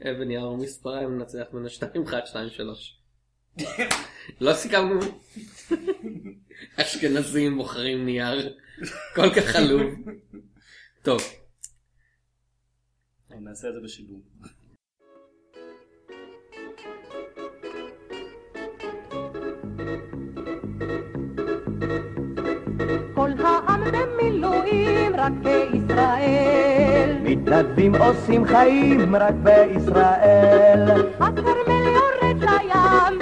אבן יער מספריים נצח בין 2, 1, 2, 3. לא סיכמנו. אשכנזים בוחרים נייר. כל כך חלוב. טוב. נעשה את זה בשידור. כל העם במילואים רק בישראל, מתנדבים עושים חיים רק בישראל. הכרמל יורד לים,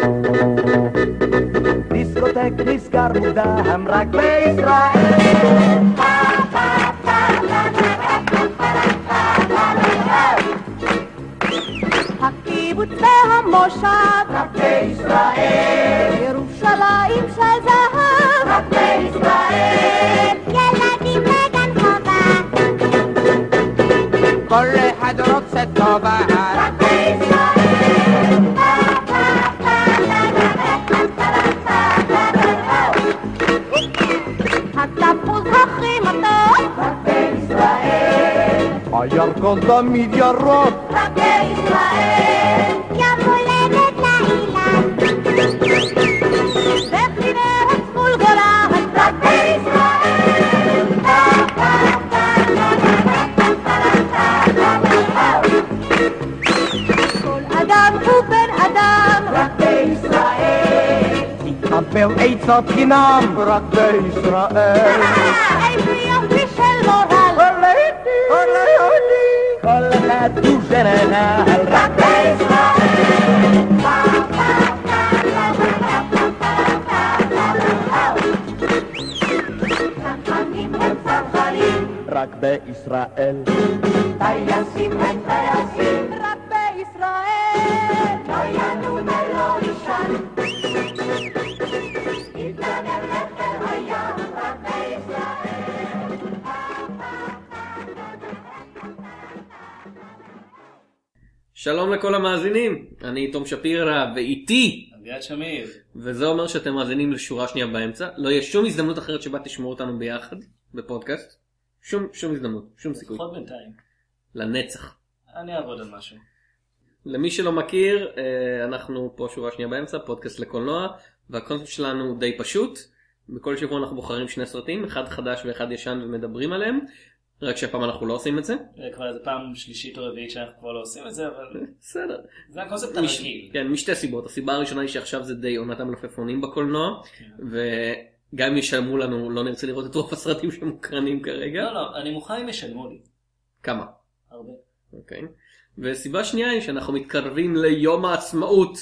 דיסקוטק נסגר מוקדם רק בישראל. הקיבוץ והמושב רק בישראל. ירושלים של זהב רק בישראל. ילדים בגן חובה כל אחד רוצה טובה רק בישראל. התפוז הכי מתוק רק בישראל. הירקון תמיד ירוק רק בישראל. יום הולדת לאילן וכינה הצפול גולן רק בישראל. כל אדם הוא בן אדם רק בישראל. תקבל עצות חינם רק בישראל. איזה יופי של מורל כל אחד הוא ג'נרל רק בישראל. צנחנים הם צנחנים רק בישראל. טייסים הם טייסים רק בישראל. לא ינום ולא יישן יתגנב לחיל הים רק בישראל. שלום לכל המאזינים, אני תום שפירא ואיתי, אביעד שמיר. וזה אומר שאתם מאזינים לשורה שנייה באמצע. לא יהיה שום הזדמנות אחרת שבה תשמעו אותנו ביחד בפודקאסט. שום הזדמנות, שום סיכוי. לפחות בינתיים. לנצח. אני אעבוד על משהו. למי שלא מכיר, אנחנו פה שורה שנייה באמצע, פודקאסט לקולנוע, והקונספט שלנו די פשוט. בכל שבוע אנחנו בוחרים 2 סרטים, אחד חדש ואחד ישן ומדברים עליהם. רק שהפעם אנחנו לא עושים את זה. כבר איזה פעם שלישית או רביעית שאנחנו כבר לא עושים את זה, אבל בסדר. זה הקונספט הרגיל. כן, משתי סיבות. הסיבה הראשונה היא שעכשיו זה די עונת המלפפונים בקולנוע, וגם אם ישלמו לנו, לא נרצה לראות את רוב הסרטים שמוקרנים כרגע. לא, אני מוכן אם ישלמו לי. כמה? הרבה. אוקיי. וסיבה שנייה היא שאנחנו מתקרבים ליום העצמאות.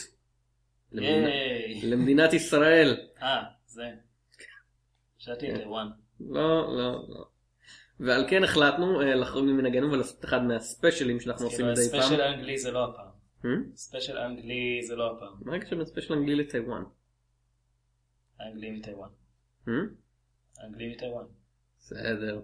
למדינת ישראל. זה. שאלתי את אירואן. לא. ועל כן החלטנו לחרוג ממנהגנו ולעשות אחד מהספיישלים שאנחנו עושים מדי פעם. ספיישל אנגלי זה לא הפעם. ספיישל אנגלי זה לא הפעם. מה הקשר בין ספיישל אנגלי לטיוואן? אנגלי מטיוואן. אנגלי מטיוואן. בסדר.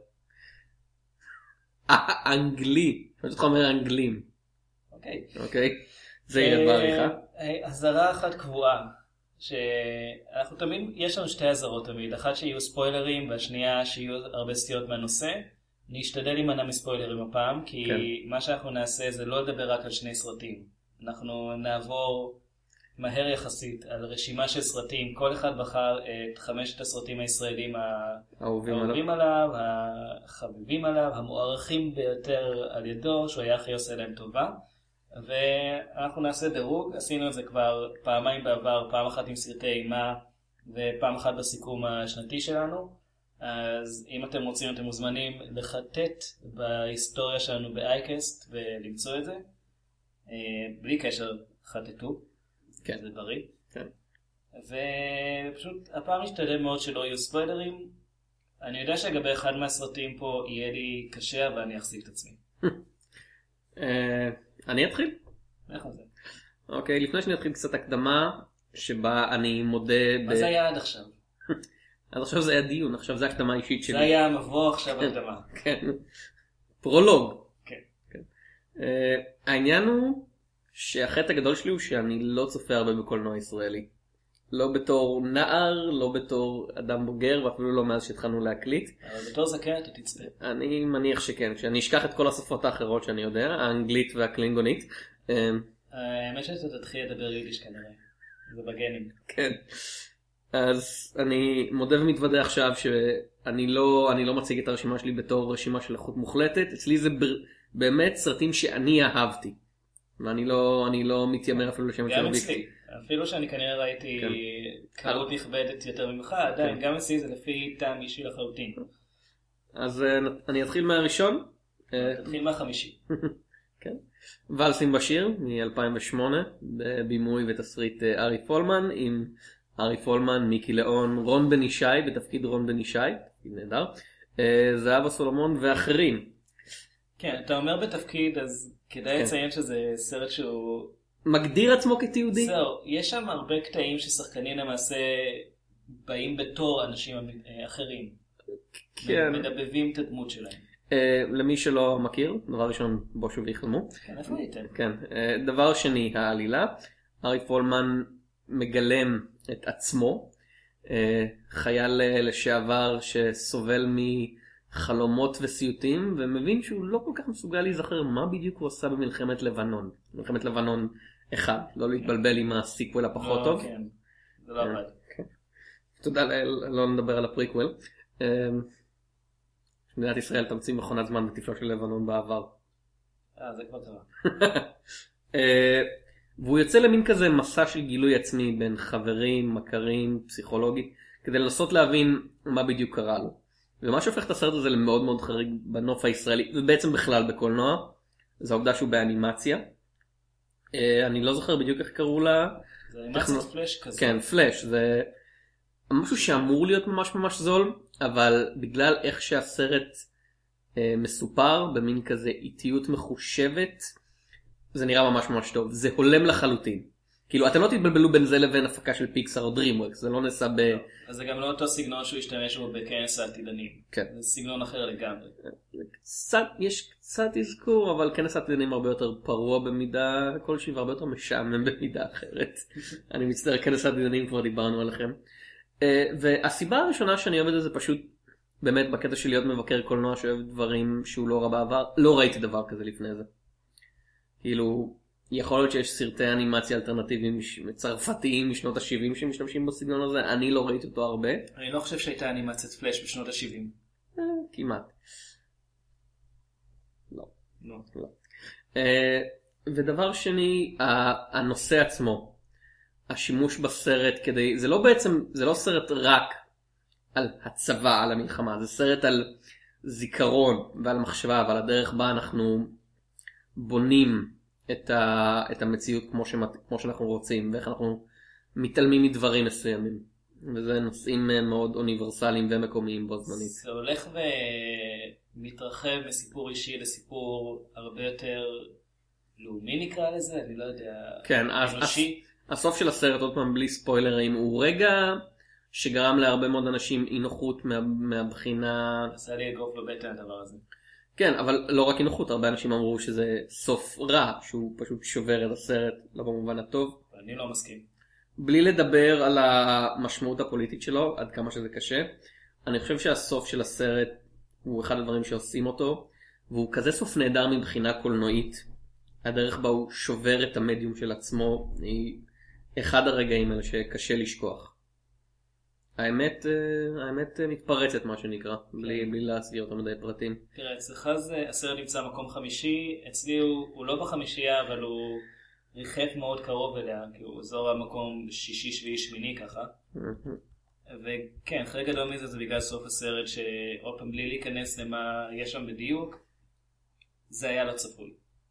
אנגלי. אני חושב אומר אנגלים. אוקיי. זה יהיה בעריכה. הזרה אחת קבועה. שאנחנו תמיד, יש לנו 2 הזרות תמיד, אחת שיהיו ספוילרים והשנייה שיהיו הרבה סטיות מהנושא. אני אשתדל להימנע מספוילרים הפעם, כי מה שאנחנו נעשה זה לא לדבר רק על 2 סרטים. אנחנו נעבור מהר יחסית על רשימה של סרטים, כל אחד בחר את 5 הסרטים הישראלים האהובים עליו, החביבים עליו, המוערכים ביותר על ידו, שהוא היה הכי עושה להם טובה. ואנחנו נעשה דירוג, עשינו את זה כבר פעמיים בעבר, פעם אחת עם סרטי אימה ופעם אחת בסיכום השנתי שלנו. אז אם אתם רוצים, אתם מוזמנים לחטט בהיסטוריה שלנו באייקסט ולמצוא את זה. בלי קשר, חטטו, כן. זה בריא. כן. ופשוט הפעם משתדל מאוד שלא יהיו ספוילרים. אני יודע שלגבי אחד מהסרטים פה יהיה לי קשה, אבל אני אחזיק את עצמי. אני אתחיל? איך זה? אוקיי, לפני שאני אתחיל קצת הקדמה, שבה אני מודה... מה זה היה עד עכשיו? עד עכשיו זה היה דיון, עכשיו זה הקדמה אישית שלי. זה היה מבוא, עכשיו הקדמה. כן. פרולוג. כן. העניין הוא שהחטא הגדול שלי הוא שאני לא צופה הרבה בקולנוע ישראלי. לא בתור נער, לא בתור אדם בוגר, ואפילו לא מאז שהתחלנו להקליט. אבל בתור זקן אתה תצפה. אני מניח שכן, כשאני אשכח את כל השפות האחרות שאני יודע, האנגלית והקלינגונית, האמת שאתה תתחיל לדבר יידיש כנראה, זה בגנים. כן. אז אני מודה ומתוודה עכשיו שאני לא מציג את הרשימה שלי בתור רשימה של איכות מוחלטת. אצלי זה באמת סרטים שאני אהבתי. ואני לא מתיימר אפילו לשם גם אצלי. אפילו שאני כנראה ראיתי קלות נכבדת יותר ממך, עדיין גם אצלי זה לפי טעם אישי לחלוטין. אז אני אתחיל מהראשון. תתחיל מהחמישי. כן. ולסים בשיר מ-2008 בבימוי ותסריט ארי פולמן, עם ארי פולמן, מיקי ליאון, רון בן ישי בתפקיד רון בן ישי, נהדר, זהבה סולומון ואחרים. כן, אתה אומר בתפקיד, אז כדאי לציין שזה סרט שהוא מגדיר עצמו כתיעודי. זהו, יש שם הרבה קטעים ששחקנים למעשה באים בתור אנשים אחרים. כן. מדבבים את הדמות שלהם. למי שלא מכיר, דבר ראשון בוא שוב יחלמו. כן, איפה הייתם? כן. דבר שני, העלילה. ארי פולמן מגלם את עצמו, חייל לשעבר שסובל מחלומות וסיוטים, ומבין שהוא לא כל כך מסוגל להיזכר מה בדיוק הוא עשה במלחמת לבנון. מלחמת לבנון 1, לא להתבלבל עם הסיקוול הפחות טוב. כן, זה לא עבד. תודה, לא נדבר על הפריקוול. מדינת ישראל תמציא מכונת זמן בתפלו של לבנון בעבר. זה כבר קרה. והוא יוצא למין כזה מסע של גילוי עצמי בין חברים, מכרים, פסיכולוגית, כדי לנסות להבין מה בדיוק קרה לו. ומה שהופך את הסרט הזה למאוד מאוד חריג בנוף הישראלי, ובעצם בכלל בקולנוע, זה העובדה שהוא באנימציה. אני לא זוכר בדיוק איך קראו לה. זה אנימציה פלאש כזה. כן, פלאש. זה משהו שאמור להיות ממש ממש זול, אבל בגלל איך שהסרט מסופר, במין כזה איטיות מחושבת, זה נראה ממש ממש טוב. זה הולם לחלוטין. כאילו, אתם לא תתבלבלו בין זה לבין הפקה של פיקסאר או דרימוורקס, זה לא נעשה אז זה גם לא אותו סגנון שהוא השתמש בו בכנס העתידנים. כן. זה סגנון אחר לגמרי. יש קצת אזכור, אבל כנס העתידנים הרבה יותר פרוע במידה כלשהי, והרבה יותר משעמם במידה אחרת. אני מצטער, כנס העתידנים כבר דיברנו עליכם. והסיבה הראשונה שאני אוהב את זה פשוט, באמת בקטע של להיות מבקר קולנוע שאוהב דברים שהוא לא ראה בעבר, לא ראיתי דבר כזה לפני זה. כאילו, יכול להיות שיש סרטי אנימציה אלטרנטיביים צרפתיים משנות ה-70 שמשתמשים בסגנון הזה, אני לא ראיתי אותו הרבה. אני לא חושב שהייתה אנימציית פלאש בשנות ה-70. כמעט. לא. לא. ודבר שני, הנושא עצמו, השימוש בסרט כדי, זה לא בעצם, זה לא סרט רק על הצבא, על המלחמה, זה סרט על זיכרון ועל מחשבה ועל הדרך בה אנחנו בונים את המציאות כמו שאנחנו רוצים, ואיך אנחנו מתעלמים מדברים מסוימים. וזה נושאים מאוד אוניברסליים ומקומיים בו זמנית. זה הולך ומתרחב מסיפור אישי לסיפור הרבה יותר לאומי נקרא לזה, אני לא יודע. כן, הסוף של הסרט, עוד פעם בלי ספוילרים, הוא רגע שגרם להרבה מאוד אנשים אי נוחות מהבחינה. עשה לי אגרוף בבטן הדבר הזה. כן, אבל לא רק אינוחות, הרבה אנשים אמרו שזה סוף רע, שהוא פשוט שובר את הסרט, לא במובן הטוב. אני לא מסכים. בלי לדבר על המשמעות הפוליטית שלו, עד כמה שזה קשה, אני חושב שהסוף של הסרט הוא אחד הדברים שעושים אותו, והוא כזה סוף נהדר מבחינה קולנועית. הדרך בה הוא שובר את המדיום של עצמו, היא אחד הרגעים האלה שקשה לשכוח. האמת מתפרצת מה שנקרא, בלי להסגיר אותו מדי פרטים. תראה, אצלך הסרט נמצא מקום חמישי, אצלי הוא לא בחמישייה, אבל הוא ריחף מאוד קרוב אליה, כי הוא אזור המקום שישי, שביעי, שמיני ככה. וכן, חלק גדול מזה זה בגלל סוף הסרט, שעוד פעם בלי להיכנס למה יש שם בדיוק, זה היה לא צפוי.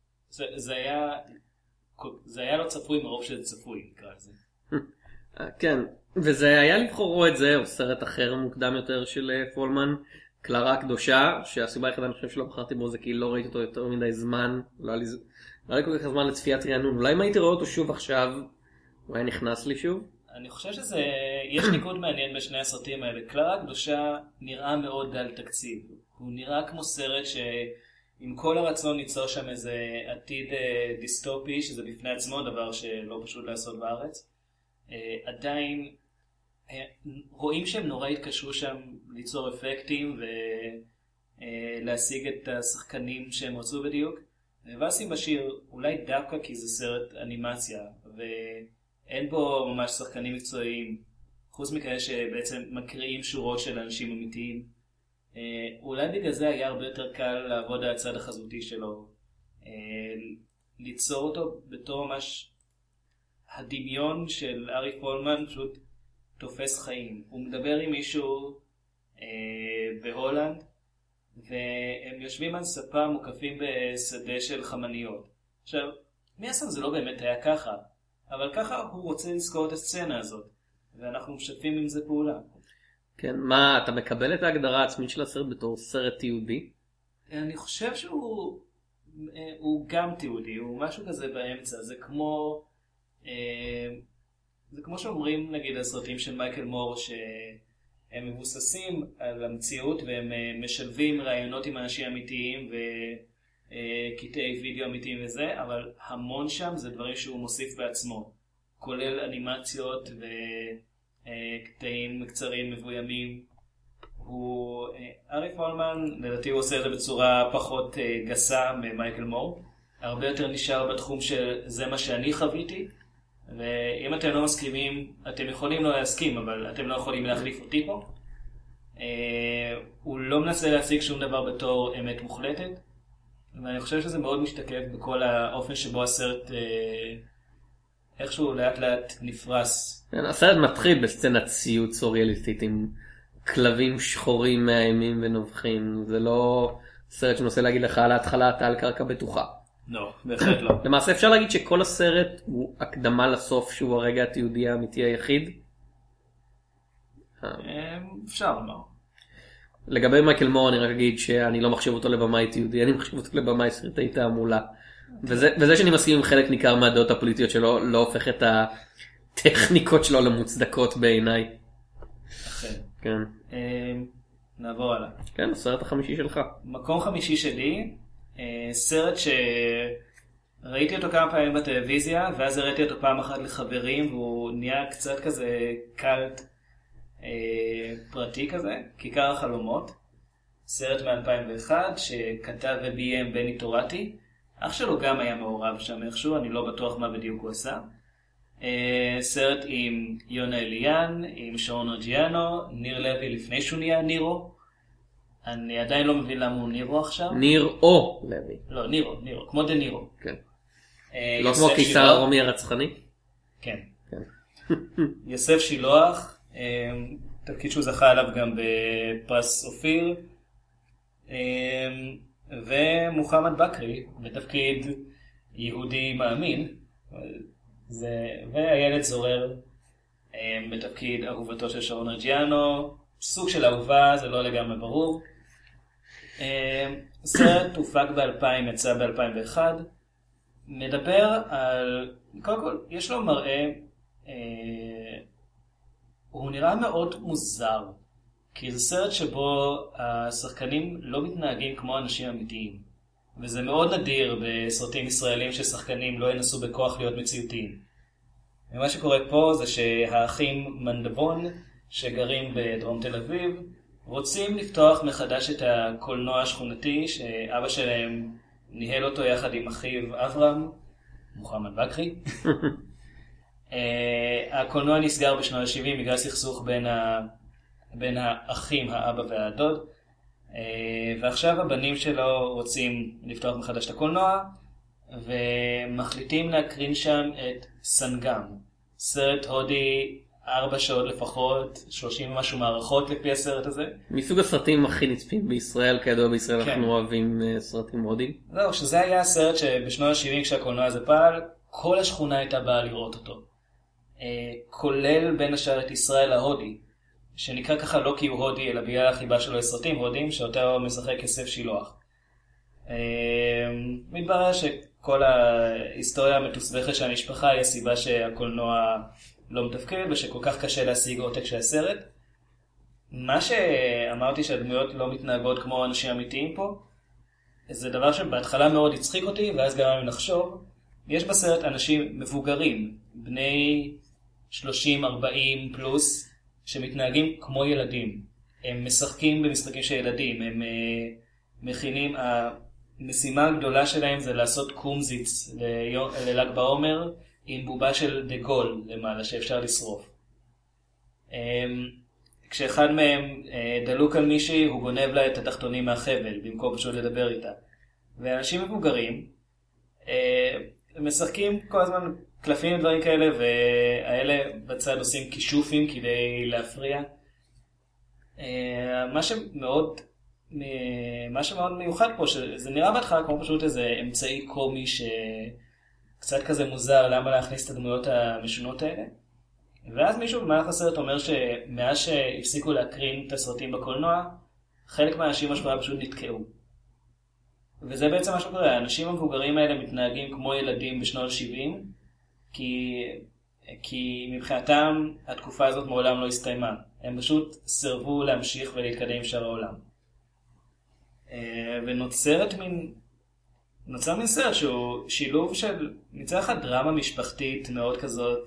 זה היה לא צפוי מרוב שזה צפוי, נקרא לזה. כן, וזה היה לבחורו את זה, או סרט אחר מוקדם יותר של פולמן, קלרה הקדושה, שהסיבה היחידה אני חושב שלא בחרתי בו זה כי לא ראיתי אותו יותר מדי זמן, לא היה לי כל כך זמן לצפיית רענון, אולי אם הייתי רואה אותו שוב עכשיו, הוא היה נכנס לי שוב. אני חושב יש ניקוד מעניין בשני הסרטים האלה. קלרה הקדושה נראה מאוד דל תקציב, הוא נראה כמו סרט שעם כל הרצון ליצור שם איזה עתיד דיסטופי, שזה בפני עצמו דבר שלא פשוט לעשות בארץ. עדיין רואים שהם נורא התקשרו שם ליצור אפקטים ולהשיג את השחקנים שהם רצו בדיוק, ואסים בשיר אולי דווקא כי זה סרט אנימציה, ואין בו ממש שחקנים מקצועיים, חוץ מכאלה שבעצם מקריאים שורות של אנשים אמיתיים. אולי בגלל זה היה הרבה יותר קל לעבוד על הצד החזותי שלו, ליצור אותו בתור ממש הדמיון של ארי פולמן פשוט תופס חיים. הוא מדבר עם מישהו בהולנד, והם יושבים על ספה מוקפים בשדה של חמניות. עכשיו, מי הסם זה לא באמת היה ככה, אבל ככה הוא רוצה לזכור את הסצנה הזאת, ואנחנו משתפים עם זה פעולה. כן, מה, אתה מקבל את ההגדרה העצמית של הסרט בתור סרט תיעודי? אני חושב שהוא גם תיעודי, הוא משהו כזה באמצע, זה כמו שאומרים נגיד הסרטים של מייקל מור שהם מבוססים על המציאות והם משלבים רעיונות עם אנשים אמיתיים וקטעי וידאו אמיתיים וזה, אבל המון שם זה דברים שהוא מוסיף בעצמו, כולל אנימציות וקטעים קצרים מבוימים. ארי פולמן, לדעתי הוא עושה את זה בצורה פחות גסה ממייקל מור, הרבה יותר נשאר בתחום של זה מה שאני חוויתי, ואם אתם לא מסכימים, אתם יכולים לא להסכים, אבל אתם לא יכולים להחליף אותי פה. הוא לא מנסה להשיג שום דבר בתור אמת מוחלטת, ואני חושב שזה מאוד משתקף בכל האופן שבו הסרט איכשהו לאט לאט נפרס. הסרט מתחיל בסצנת ציוץ סוריאליסטית עם כלבים שחורים מאיימים ונובחים. זה לא סרט שנושא להגיד לך על ההתחלה אתה על קרקע בטוחה. לא, בהחלט לא. למעשה אפשר להגיד שכל הסרט הוא הקדמה לסוף שהוא הרגע התיעודי האמיתי היחיד. אפשר לומר. לגבי מייקל מור אני רק אגיד שאני לא מחשיב אותו לבמאי תיעודי, אני מחשיב אותו לבמאי סרטי תעמולה. וזה שאני מסכים עם חלק ניכר מהדעות הפוליטיות שלו לא הופך את הטכניקות שלו למוצדקות בעיניי. אכן. כן. נעבור הלאה. כן, הסרט החמישי שלך. מקום חמישי שלי, סרט שראיתי אותו כמה פעמים בטלוויזיה, ואז הראיתי אותו פעם אחת לחברים, והוא נהיה קצת כזה קלט פרטי כזה, כיכר החלומות. סרט מ-2001 שכתב וביים בני טורטי. אח שלו גם היה מעורב שם איכשהו, אני לא בטוח מה בדיוק הוא עשה. סרט עם יונה אליאן, עם שרון רג'יאנו, ניר לוי לפני שהוא נהיה נירו. אני עדיין לא מבין למה הוא נירו עכשיו. ניר או לוי. לא, נירו, כמו דה נירו. כן. לא כמו קיסר הרומי הרצחני? כן. יוסף שילוח, תפקיד שהוא זכה עליו גם בפרס אופיר, ומוחמד בקרי, בתפקיד יהודי מאמין, והילד זורר, בתפקיד אהובתו של שרון רג'יאנו, סוג של אהובה, זה לא לגמרי ברור. סרט הופק ב-2000, יצא ב-2001, מדבר על, קודם כל, יש לו מראה, הוא נראה מאוד מוזר, כי זה סרט שבו השחקנים לא מתנהגים כמו אנשים אמיתיים, וזה מאוד נדיר בסרטים ישראלים ששחקנים לא ינסו בכוח להיות מציאותיים. ומה שקורה פה זה שהאחים מנדבון, שגרים בדרום תל אביב, רוצים לפתוח מחדש את הקולנוע השכונתי שאבא שלהם ניהל אותו יחד עם אחיו אברהם, מוחמד בקרי. הקולנוע נסגר בשנות ה-70 בגלל סכסוך בין האחים, האבא והדוד, ועכשיו הבנים שלו רוצים לפתוח מחדש את הקולנוע, ומחליטים להקרין שם את סנגם, סרט הודי 4 שעות לפחות, 30 ומשהו מערכות לפי הסרט הזה. מסוג הסרטים הכי נצפים בישראל, כידוע בישראל אנחנו אוהבים סרטים הודים. זהו, שזה היה הסרט שבשנות ה-70 כשהקולנוע הזה פעל, כל השכונה הייתה באה לראות אותו. כולל בין השאר את ישראל ההודי, שנקרא ככה לא כי הוא הודי, אלא בגלל החיבה שלו לסרטים הודים, שאותה משחק יוסף שילוח. מתברר שכל ההיסטוריה המתוסבכת של המשפחה היא הסיבה שהקולנוע לא מתפקד, ושכל כך קשה להשיג עותק של הסרט. מה שאמרתי שהדמויות לא מתנהגות כמו אנשים אמיתיים פה, זה דבר שבהתחלה מאוד הצחיק אותי, ואז גרם לי לחשוב, יש בסרט אנשים מבוגרים, בני 30-40 פלוס, שמתנהגים כמו ילדים. הם משחקים במשחקים של ילדים, הם מכינים, המשימה הגדולה שלהם זה לעשות קומזיץ לל"ג בעומר עם בובה של דגול למעלה שאפשר לשרוף. כשאחד מהם דלוק על מישהי, הוא גונב לה את התחתונים מהחבל במקום פשוט לדבר איתה. ואנשים מבוגרים משחקים כל הזמן קלפים ודברים כאלה, והאלה בצד עושים כישופים כדי להפריע. מה שמאוד מיוחד פה, שזה נראה בהתחלה כמו פשוט איזה אמצעי קומי שקצת כזה מוזר, למה להכניס את הדמויות המשונות האלה. ואז מישהו במהלך הסרט אומר שמאז שהפסיקו להקרין את הסרטים בקולנוע, חלק מהאנשים השפעה פשוט נתקעו. וזה בעצם מה שקורה, האנשים המבוגרים האלה מתנהגים כמו ילדים בשנות ה-70, כי מבחינתם התקופה הזאת מעולם לא הסתיימה. הם פשוט סירבו להמשיך ולהתקדם עם שאר העולם. ונוצר מין סרט שהוא שילוב של מצד אחד דרמה משפחתית מאוד כזאת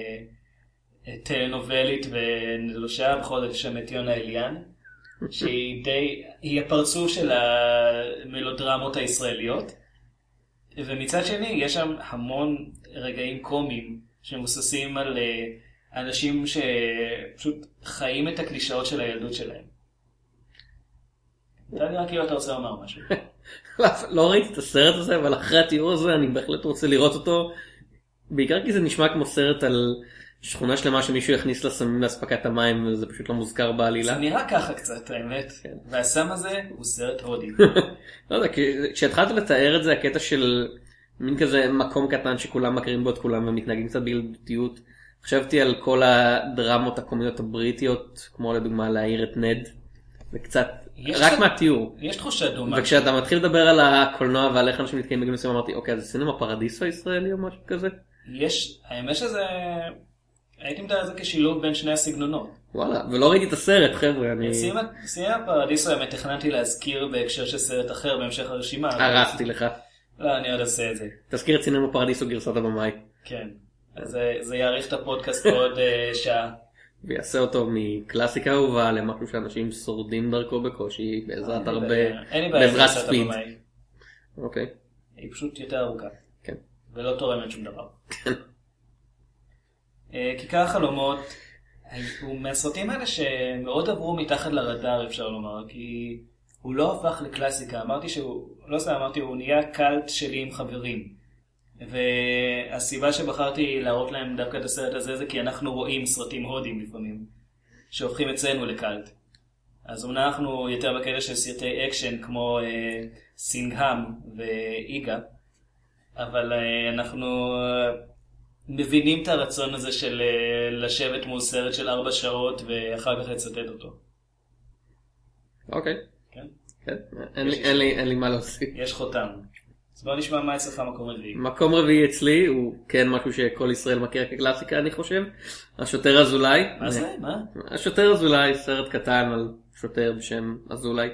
טלנובלית ונדלושה, בכל זאת שם את יונה אליאן, שהיא הפרצוף של המלודרמות הישראליות. ומצד שני יש שם המון רגעים קומיים שמבוססים על אנשים שפשוט חיים את הקלישאות של הילדות שלהם. אתה נראה כאילו אתה רוצה לומר משהו. לא ראיתי את הסרט הזה, אבל אחרי התיאור הזה אני בהחלט רוצה לראות אותו, בעיקר כי זה נשמע כמו סרט על שכונה שלמה שמישהו יכניס לסמים להספקת המים, וזה פשוט לא מוזכר בעלילה. זה נראה ככה קצת, האמת. והסם הזה הוא סרט הודי. לא יודע, כשהתחלת לתאר את זה, הקטע של מין כזה מקום קטן שכולם מכירים בו את כולם ומתנהגים קצת בילדותיות, חשבתי על כל הדרמות הקומיות הבריטיות, כמו לדוגמה להעיר את נד, וקצת, רק מהתיאור. יש תחושה דומה. וכשאתה מתחיל לדבר על הקולנוע ועל איך אנשים מתקיים בגיל מסוים, אמרתי, אוקיי, אז זה סינמה פרדיסו הישראלי או משהו כזה? האמת שזה, הייתי מתאר את זה כשילוב בין שני הסגנונות. וואלה, ולא ראיתי את הסרט, חבר'ה. סינמה פרדיסו האמת תכננתי להזכיר בהקשר של סרט אחר בהמשך הרשימה. הרסתי לך. לא, אני עוד עושה את זה. תזכיר את סינמה פרדיסו גרסת הבמאי. כן, אז זה יאריך את הפודקאסט בעוד שעה. ויעשה אותו מקלאסיקה אהובה למשהו שאנשים שורדים דרכו בקושי, בעזרת הרבה, בעזרת ספיד. אוקיי. היא פשוט יותר ארוכה. כן. ולא תורמת שום דבר. כיכר החלומות, הוא מהסרטים האלה שמאוד עברו מתחת לרדאר, אפשר לומר, כי הוא לא הפך לקלאסיקה. אמרתי הוא נהיה קלט שלי עם חברים. והסיבה שבחרתי להראות להם דווקא את הסרט הזה זה כי אנחנו רואים סרטים הודים לפעמים שהופכים אצלנו לקלט. אז אומנם אנחנו יותר בקטע של סרטי אקשן כמו סינגהם ואיגה, אבל אנחנו מבינים את הרצון הזה של לשבת מול סרט של 4 שעות ואחר כך לצטט אותו. אוקיי. כן? כן. אין לי מה להוסיף. יש חותם. אז בוא נשמע מה אצלך מקום רביעי. מקום רביעי אצלי הוא כן משהו שכל ישראל מכיר כקלאסיקה, אני חושב. השוטר אזולאי. מה זה? מה? השוטר אזולאי, סרט קטן על שוטר בשם אזולאי.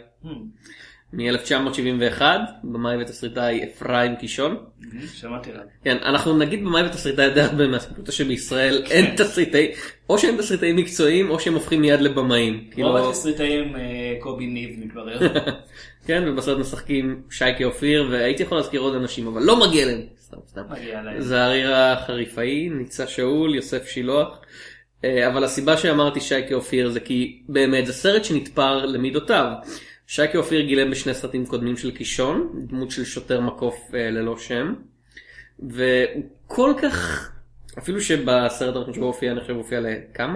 מ-1971, במאי ותסריטאי אפרים קישון. שמעתי עליו. כן, אנחנו נגיד במאי ותסריטאי די הרבה מהסיפור שבישראל אין תסריטאי, או שהם תסריטאים מקצועיים או שהם הופכים מיד לבמאים. רוב התסריטאים קובי ניב מתברר. כן, ובסרט משחקים שייקה אופיר, והייתי יכול להזכיר עוד אנשים, אבל לא מגיע להם. סתם. מגיע להם. זערירה חריפאי, ניצה שאול, יוסף שילוח. אבל הסיבה שאמרתי שייקה אופיר זה כי באמת זה סרט שנתפר למידותיו. שייקה אופיר גילם בשני סרטים קודמים של קישון, דמות של שוטר מקוף ללא שם. והוא כל כך, אפילו שבסרט הראשון שבו הופיע, אני חושב הוא הופיע לכמה?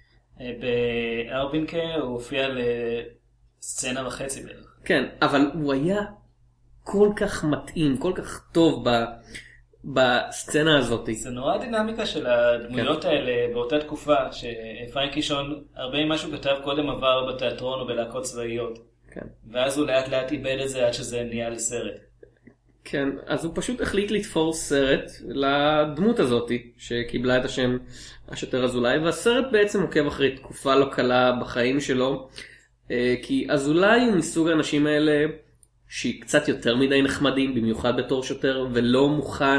בארבינקה הוא הופיע לסצנה וחצי בערך. כן, אבל הוא היה כל כך מתאים, כל כך טוב בסצנה הזאת. זה נורא דינמיקה של הדמויות האלה באותה תקופה, שאפרים קישון, הרבה ממה שהוא כתב קודם עבר בתיאטרון או בלהקות צבאיות. כן. ואז הוא לאט לאט איבד את זה עד שזה נהיה לסרט. כן, אז הוא פשוט החליט לתפור סרט לדמות הזאת, שקיבלה את השם השוטר אזולאי, והסרט בעצם עוקב אחרי תקופה לא קלה בחיים שלו, כי אזולאי הוא מסוג האנשים האלה שהיא קצת יותר מדי נחמדים, במיוחד בתור שוטר, ולא מוכן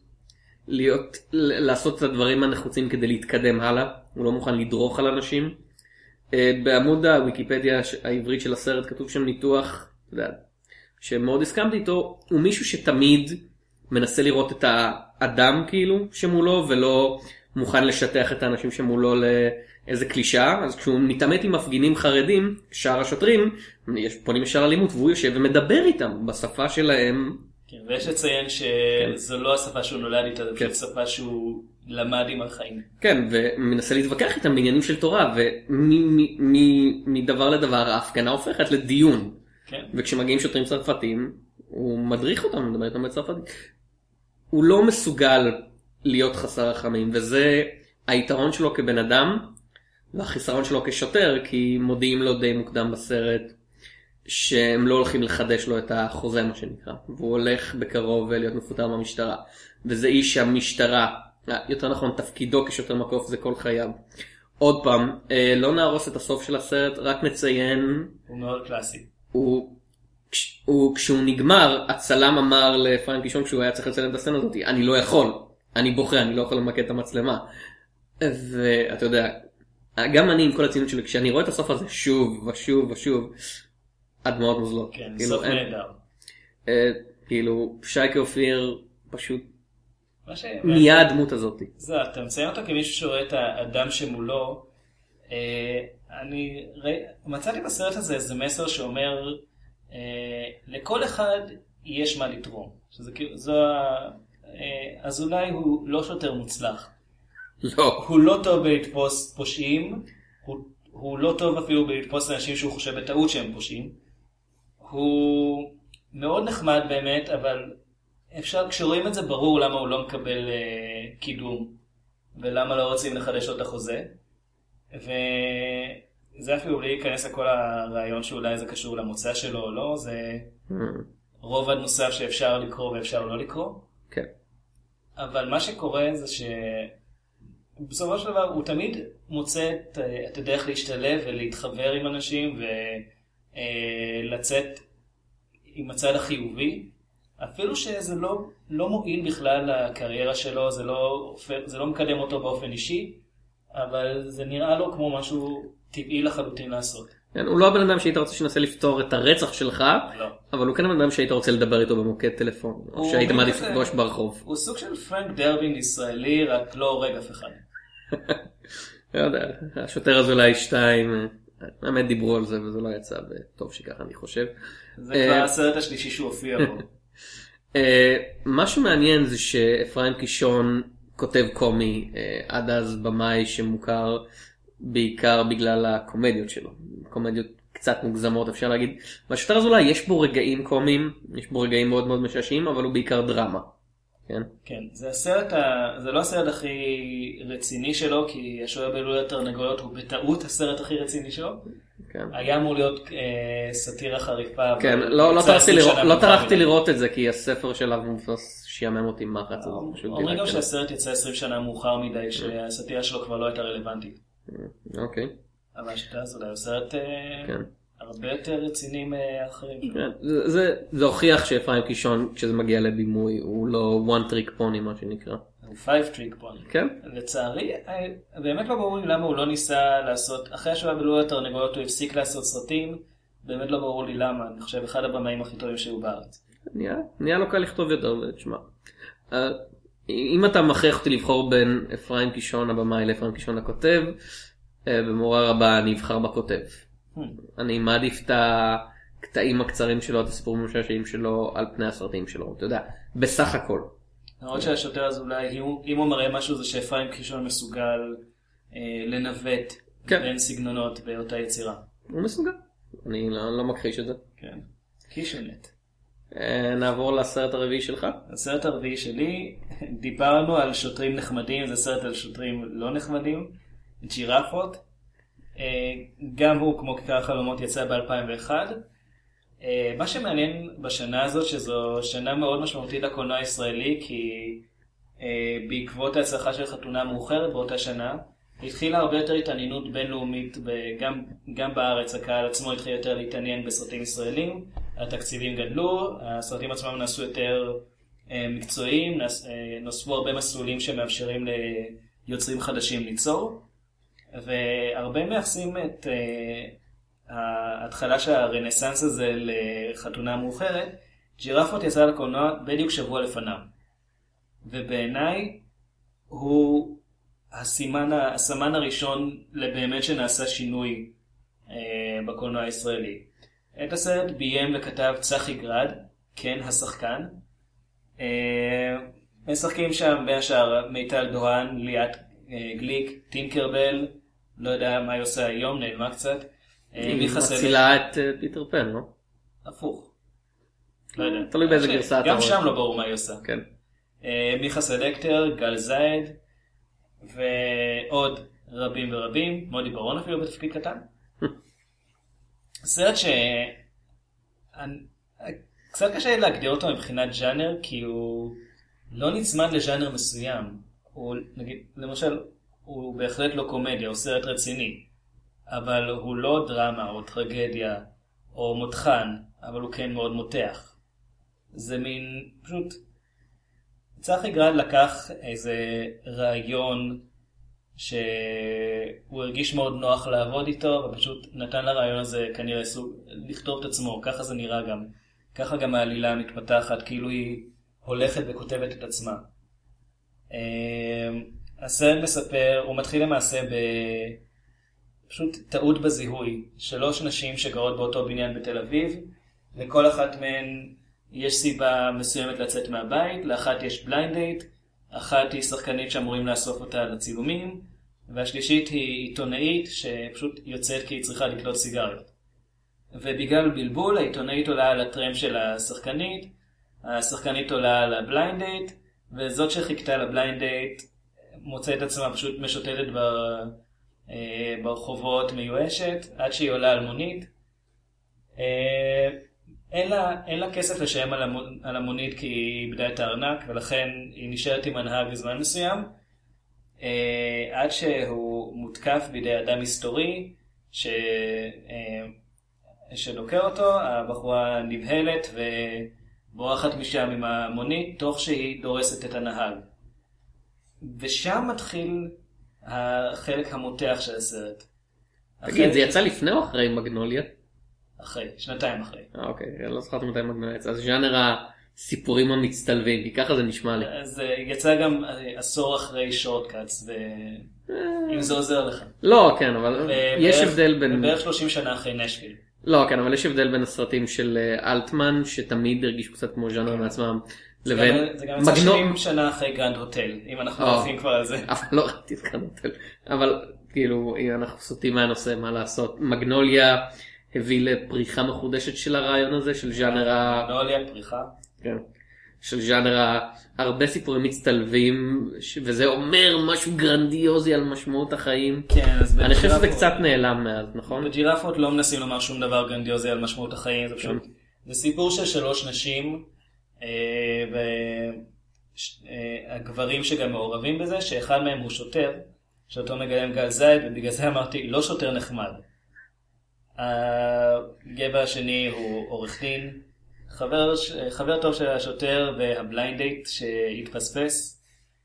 לעשות את הדברים הנחוצים כדי להתקדם הלאה, הוא לא מוכן לדרוך על אנשים. בעמוד הוויקיפדיה העברית של הסרט כתוב שם ניתוח, אתה יודע, שמאוד הסכמתי איתו, הוא מישהו שתמיד מנסה לראות את האדם כאילו שמולו, ולא מוכן לשטח את האנשים שמולו לאיזה קלישה. אז כשהוא מתעמת עם מפגינים חרדים, שאר השוטרים פונים ישר אלימות, והוא יושב ומדבר איתם בשפה שלהם. כן, ויש לציין שזו לא השפה שהוא נולד איתה, זו פשוט שפה שהוא למד עם החיים. כן, ומנסה להתווכח איתם בעניינים של תורה, ומדבר לדבר ההפגנה הופכת לדיון. כן. וכשמגיעים שוטרים צרפתים, הוא מדריך אותם, מדבר איתם בצרפתית. הוא לא מסוגל להיות חסר רחמים, וזה היתרון שלו כבן אדם, והחיסרון שלו כשוטר, כי מודיעים לו די מוקדם בסרט, שהם לא הולכים לחדש לו את החוזה, מה שנקרא. והוא הולך בקרוב להיות מפוטר מהמשטרה. וזה איש שהמשטרה, יותר נכון, תפקידו כשוטר מקוף זה כל חייו. עוד פעם, לא נהרוס את הסוף של הסרט, רק נציין... הוא מאוד קלאסי. כשהוא נגמר, הצלם אמר לפרנק קישון, כשהוא היה צריך לצלם את הסצנה הזאת, אני לא יכול, אני בוכה, אני לא יכול למקד את המצלמה. ואתה יודע, גם אני עם כל הצינות שלי, כשאני רואה את הסוף הזה שוב ושוב ושוב, הדמעות נוזלות. כן, סוף נהדר. כאילו, שייקה אופיר פשוט נהיה הדמות הזאת. זה, אתה מציין אותו כמישהו שרואה את האדם שמולו. אני מצאתי בסרט הזה איזה מסר שאומר, לכל אחד יש מה לתרום. אז אולי הוא לא שוטר מוצלח. לא. הוא לא טוב בלתפוס פושעים, הוא לא טוב אפילו בלתפוס אנשים שהוא חושב בטעות שהם פושעים. הוא מאוד נחמד באמת, אבל אפשר, כשרואים את זה ברור למה הוא לא מקבל קידום, ולמה לא רוצים לחדש לו את החוזה. וזה אפילו בלי להיכנס לכל הרעיון שאולי זה קשור למוצא שלו או לא, זה רובד נוסף שאפשר לקרוא ואפשר לא לקרוא. כן. אבל מה שקורה זה שבסופו של דבר הוא תמיד מוצא את הדרך להשתלב ולהתחבר עם אנשים ולצאת עם הצד החיובי, אפילו שזה לא מועיל בכלל לקריירה שלו, זה לא מקדם אותו באופן אישי, אבל זה נראה לו כמו משהו טבעי לחלוטין לעשות. כן, הוא לא הבן אדם שהיית רוצה שנסה לפתור את הרצח שלך, לא. אבל הוא כן הבן אדם שהיית רוצה לדבר איתו במוקד טלפון, או שהיית מעדיף לפגוש ברחוב. הוא סוג של פרנק דרבינג ישראלי, רק לא הורג אף אחד. לא יודע, השוטר הזה אולי 2, באמת דיברו על זה וזה לא יצא, וטוב שככה אני חושב. זה כבר הסרט השלישי שהוא הופיע בו. מה שמעניין זה שאפרים קישון כותב קומי, עד אז במאי שמוכר בעיקר בגלל הקומדיות שלו. קומדיות קצת מוגזמות אפשר להגיד. בשוטר הזה אולי יש בו רגעים קומיים, יש בו רגעים מאוד מאוד משעשעים, אבל הוא בעיקר דרמה. כן? כן, זה לא הסרט הכי רציני שלו, כי השואה בלול התרנגולות הוא בטעות הסרט הכי רציני שלו. כן. היה אמור להיות סאטירה חריפה. כן, לא טרחתי לראות את זה, כי הספר של אב מופס שיאמם אותי מחץ. אומרים גם שהסרט יצא 20 שנה מאוחר מדי, שהסאטירה שלו כבר לא הייתה רלוונטית. אוקיי. אבל שאתה זה אולי סרט הרבה יותר רציני מאחרים. זה הוכיח שאפרים קישון, כשזה מגיע לבימוי, הוא לא one trick pony מה שנקרא. הוא 5 trick pony. כן. לצערי, באמת לא ברור לי למה הוא לא ניסה לעשות, אחרי השואה בלול התרנגולות הוא הפסיק לעשות סרטים, באמת לא ברור לי למה, אני חושב אחד הבמאים הכי טובים שהיו בארץ. נהיה לו קל לכתוב יותר, תשמע. אם אתה מכריח אותי לבחור בין אפרים קישון הבמאי לאפרים קישון הכותב, במורה רבה אני אבחר בכותב. אני מעדיף את הקטעים הקצרים שלו, את הסיפורים המשעשעים שלו על פני הסרטים שלו, אתה יודע, בסך הכל. למרות שהשוטר אז אולי, אם הוא מראה משהו זה שאפרים קישון מסוגל לנווט בין סגנונות באותה יצירה. הוא מסוגל, אני לא מכחיש את זה. כן, קישונט. נעבור לסרט הרביעי שלך. הסרט הרביעי שלי, דיברנו על שוטרים נחמדים, זה סרט על שוטרים לא נחמדים, ג'ירפות. גם הוא כמו כיכר החלומות יצא ב-2001. מה שמעניין בשנה הזאת שזו שנה מאוד משמעותית לקולנוע הישראלי, כי בעקבות ההצלחה של חתונה מאוחרת באותה שנה התחילה הרבה יותר התעניינות בינלאומית, גם בארץ הקהל עצמו התחיל יותר להתעניין בסרטים ישראלים, התקציבים גדלו, הסרטים עצמם נעשו יותר מקצועיים, נוספו הרבה מסלולים שמאפשרים ליוצרים חדשים ליצור, והרבה מייחסים את ההתחלה של הרנסנס הזה לחתונה מאוחרת, ג'ירפות יצא לקולנוע בדיוק שבוע לפניו. ובעיניי הוא הסמן הראשון לבאמת שנעשה שינוי בקולנוע הישראלי. את הסרט ביים וכתב צחי גרד, כן השחקן. משחקים שם בין השאר מיטל דוהן, ליאת גליק, טינקרבל, לא יודע מה היא עושה היום, נעלמה קצת. היא מצילה את פיטר פן, לא? הפוך. לא יודע. תלוי באיזה גרסה אתה גם רואה. שם לא ברור מה היא עושה. כן. מיכה סלקטר, גל זייד, ועוד רבים ורבים, מודי ברון אפילו בתפקיד קטן. סרט קצת קשה להגדיר אותו מבחינת ז'אנר, כי הוא לא נצמד לז'אנר מסוים. הוא, נגיד, למשל, הוא בהחלט לא קומדיה, הוא סרט רציני, אבל הוא לא דרמה או טרגדיה או מותחן, אבל הוא כן מאוד מותח. זה מין, פשוט, צחי גרד לקח איזה רעיון שהוא הרגיש מאוד נוח לעבוד איתו, ופשוט נתן לרעיון הזה כנראה סוג, לכתוב את עצמו, ככה זה נראה גם. ככה גם העלילה מתפתחת, כאילו היא הולכת וכותבת את עצמה. הסרט מספר, הוא מתחיל למעשה פשוט טעות בזיהוי. 3 נשים שגרות באותו בניין בתל אביב, לכל אחת מהן יש סיבה מסוימת לצאת מהבית, לאחת יש בליינד דייט, אחת היא שחקנית שאמורים לאסוף אותה לצילומים, והשלישית היא עיתונאית שפשוט יוצאת כי היא צריכה לקנות סיגריות. ובגלל בלבול, העיתונאית עולה על הטרם של השחקנית, השחקנית עולה על הבליינד דייט, וזאת שחיכתה לבליינד דייט מוצאת עצמה פשוט משוטטת ברחובות מיואשת, עד שהיא עולה על מונית. אין לה כסף לשלם על המונית כי היא איבדה את הארנק, ולכן היא נשארת עם הנהג בזמן מסוים, עד שהוא מותקף בידי אדם היסטורי שדוקר אותו. הבחורה נבהלת ובורחת משם עם המונית, תוך שהיא דורסת את הנהג. ושם מתחיל החלק המותח של הסרט. תגיד, זה יצא לפני או אחרי מגנוליה? אחרי, 2 אחרי. אוקיי, אני לא זוכרת מתי מגנוליה יצא. אז ז'אנר הסיפורים המצטלבים, כי ככה זה נשמע לי. אז יצא גם עשור אחרי שורטקאטס, אם זה עוזר לך. לא, כן, אבל יש הבדל בין... בערך 30 שנה אחרי נשוויל. לא, כן, אבל יש הבדל בין הסרטים של אלטמן, שתמיד הרגישו קצת כמו ז'אנר מעצמם, לבין... זה גם יצא 70 שנה אחרי גרנד הוטל, אם אנחנו עושים כבר על זה. אבל לא ראיתי את גרנד הוטל. אבל כאילו, אנחנו סוטים מהנושא, מה לעשות. מגנוליה הביא לפריחה מחודשת של הרעיון הזה, של ז'אנר מגנוליה, פריחה. כן. של ז'אנר הרבה סיפורים מצטלבים, וזה אומר משהו גרנדיוזי על משמעות החיים. כן, אז אני חושב שזה קצת נעלם מאז, נכון? בג'ירפות לא מנסים לומר שום דבר גרנדיוזי על משמעות החיים, זה פשוט, זה סיפור של 3 נשים, והגברים שגם מעורבים בזה, שאחד מהם הוא שוטר, שאותו מגלם גל זייד, ובגלל זה אמרתי, לא שוטר נחמד. הגבר השני הוא עורך דין, חבר טוב של השוטר והבליינד דייט שהתפספס.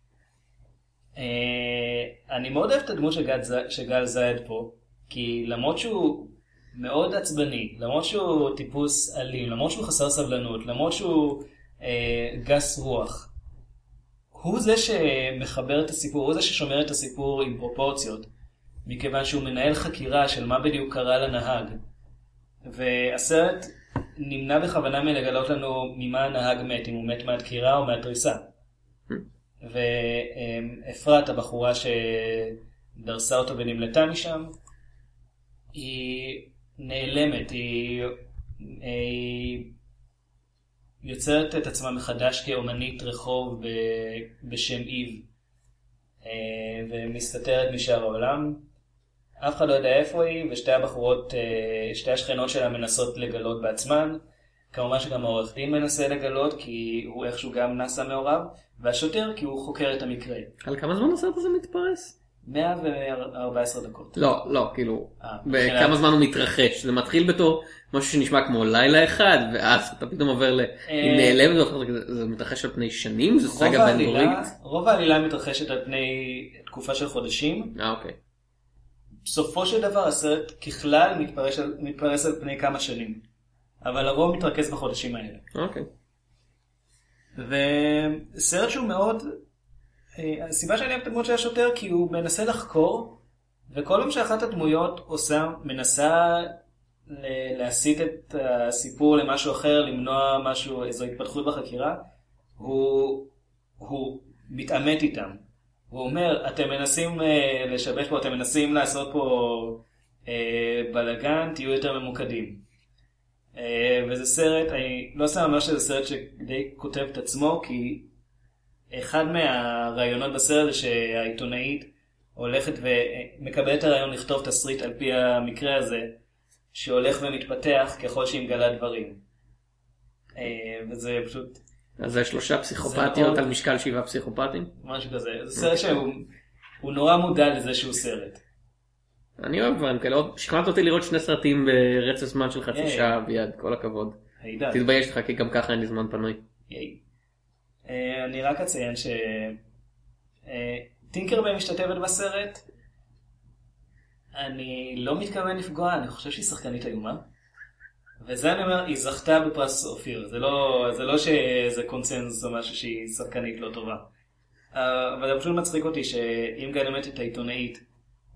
אני מאוד אוהב את הדמות של גל זייד פה, כי למרות שהוא מאוד עצבני, למרות שהוא טיפוס אלים, למרות שהוא חסר סבלנות, למרות שהוא גס רוח, הוא זה שמחבר את הסיפור, הוא זה ששומר את הסיפור עם פרופורציות, מכיוון שהוא מנהל חקירה של מה בדיוק קרה לנהג. והסרט נמנע בכוונה מלגלות לנו ממה הנהג מת, אם הוא מת מהדקירה או מהתריסה. ואפרת, הבחורה שדרסה אותו ונמלטה משם, היא נעלמת, היא יוצרת את עצמה מחדש כאומנית רחוב בשם איב, ומסתתרת משאר העולם. אף אחד לא יודע איפה היא, ושתי הבחורות, שתי השכנות שלה מנסות לגלות בעצמן. כמובן שגם העורך דין מנסה לגלות, כי הוא איכשהו גם נעשה מעורב, והשוטר כי הוא חוקר את המקרה. על כמה זמן הסרט הזה מתפרס? 114 דקות. לא, כאילו, בכמה זמן הוא מתרחש. זה מתחיל בתור משהו שנשמע כמו לילה אחד, ואז אתה פתאום עובר היא נעלמת, זה מתרחש על פני שנים? זה סגה בין-דורית? רוב העלילה מתרחשת על פני תקופה של חודשים. אוקיי. בסופו של דבר הסרט ככלל מתפרס על פני כמה שנים. אבל הרוב מתרכז בחודשים האלה. אוקיי. וסרט שהוא מאוד... הסיבה שאני אוהב את הדמות של השוטר כי הוא מנסה לחקור, וכל פעם שאחת הדמויות מנסה להסיט את הסיפור למשהו אחר, למנוע משהו, איזו התפתחות בחקירה, הוא מתעמת איתם. הוא אומר, אתם מנסים לשבש פה, אתם מנסים לעשות פה בלגן, תהיו יותר ממוקדים. וזה סרט, אני לא שם ממש שזה סרט שדי כותב את עצמו, כי אחד מהרעיונות בסרט זה שהעיתונאית הולכת ומקבלת את הרעיון לכתוב תסריט על פי המקרה הזה, שהולך ומתפתח ככל שהיא מגלה דברים. וזה פשוט... אז זה 3 פסיכופתיות על משקל 7 פסיכופתים? משהו כזה. זה סרט שהוא נורא מודע לזה שהוא סרט. אני אוהב דברים כאלה. שכנעת אותי לראות 2 סרטים ברצף זמן של חצי שעה ביד, כל הכבוד. תתבייש לך כי גם ככה אין לי זמן פנוי. אני רק אציין טינקרביי משתתפת בסרט. אני לא מתכוון לפגוע, אני חושב שהיא שחקנית איומה. וזה אני אומר, היא זכתה בפרס אופיר. זה לא שזה קונצנזוס או משהו שהיא שחקנית לא טובה. אבל זה פשוט מצחיק אותי שאם גלמת את העיתונאית,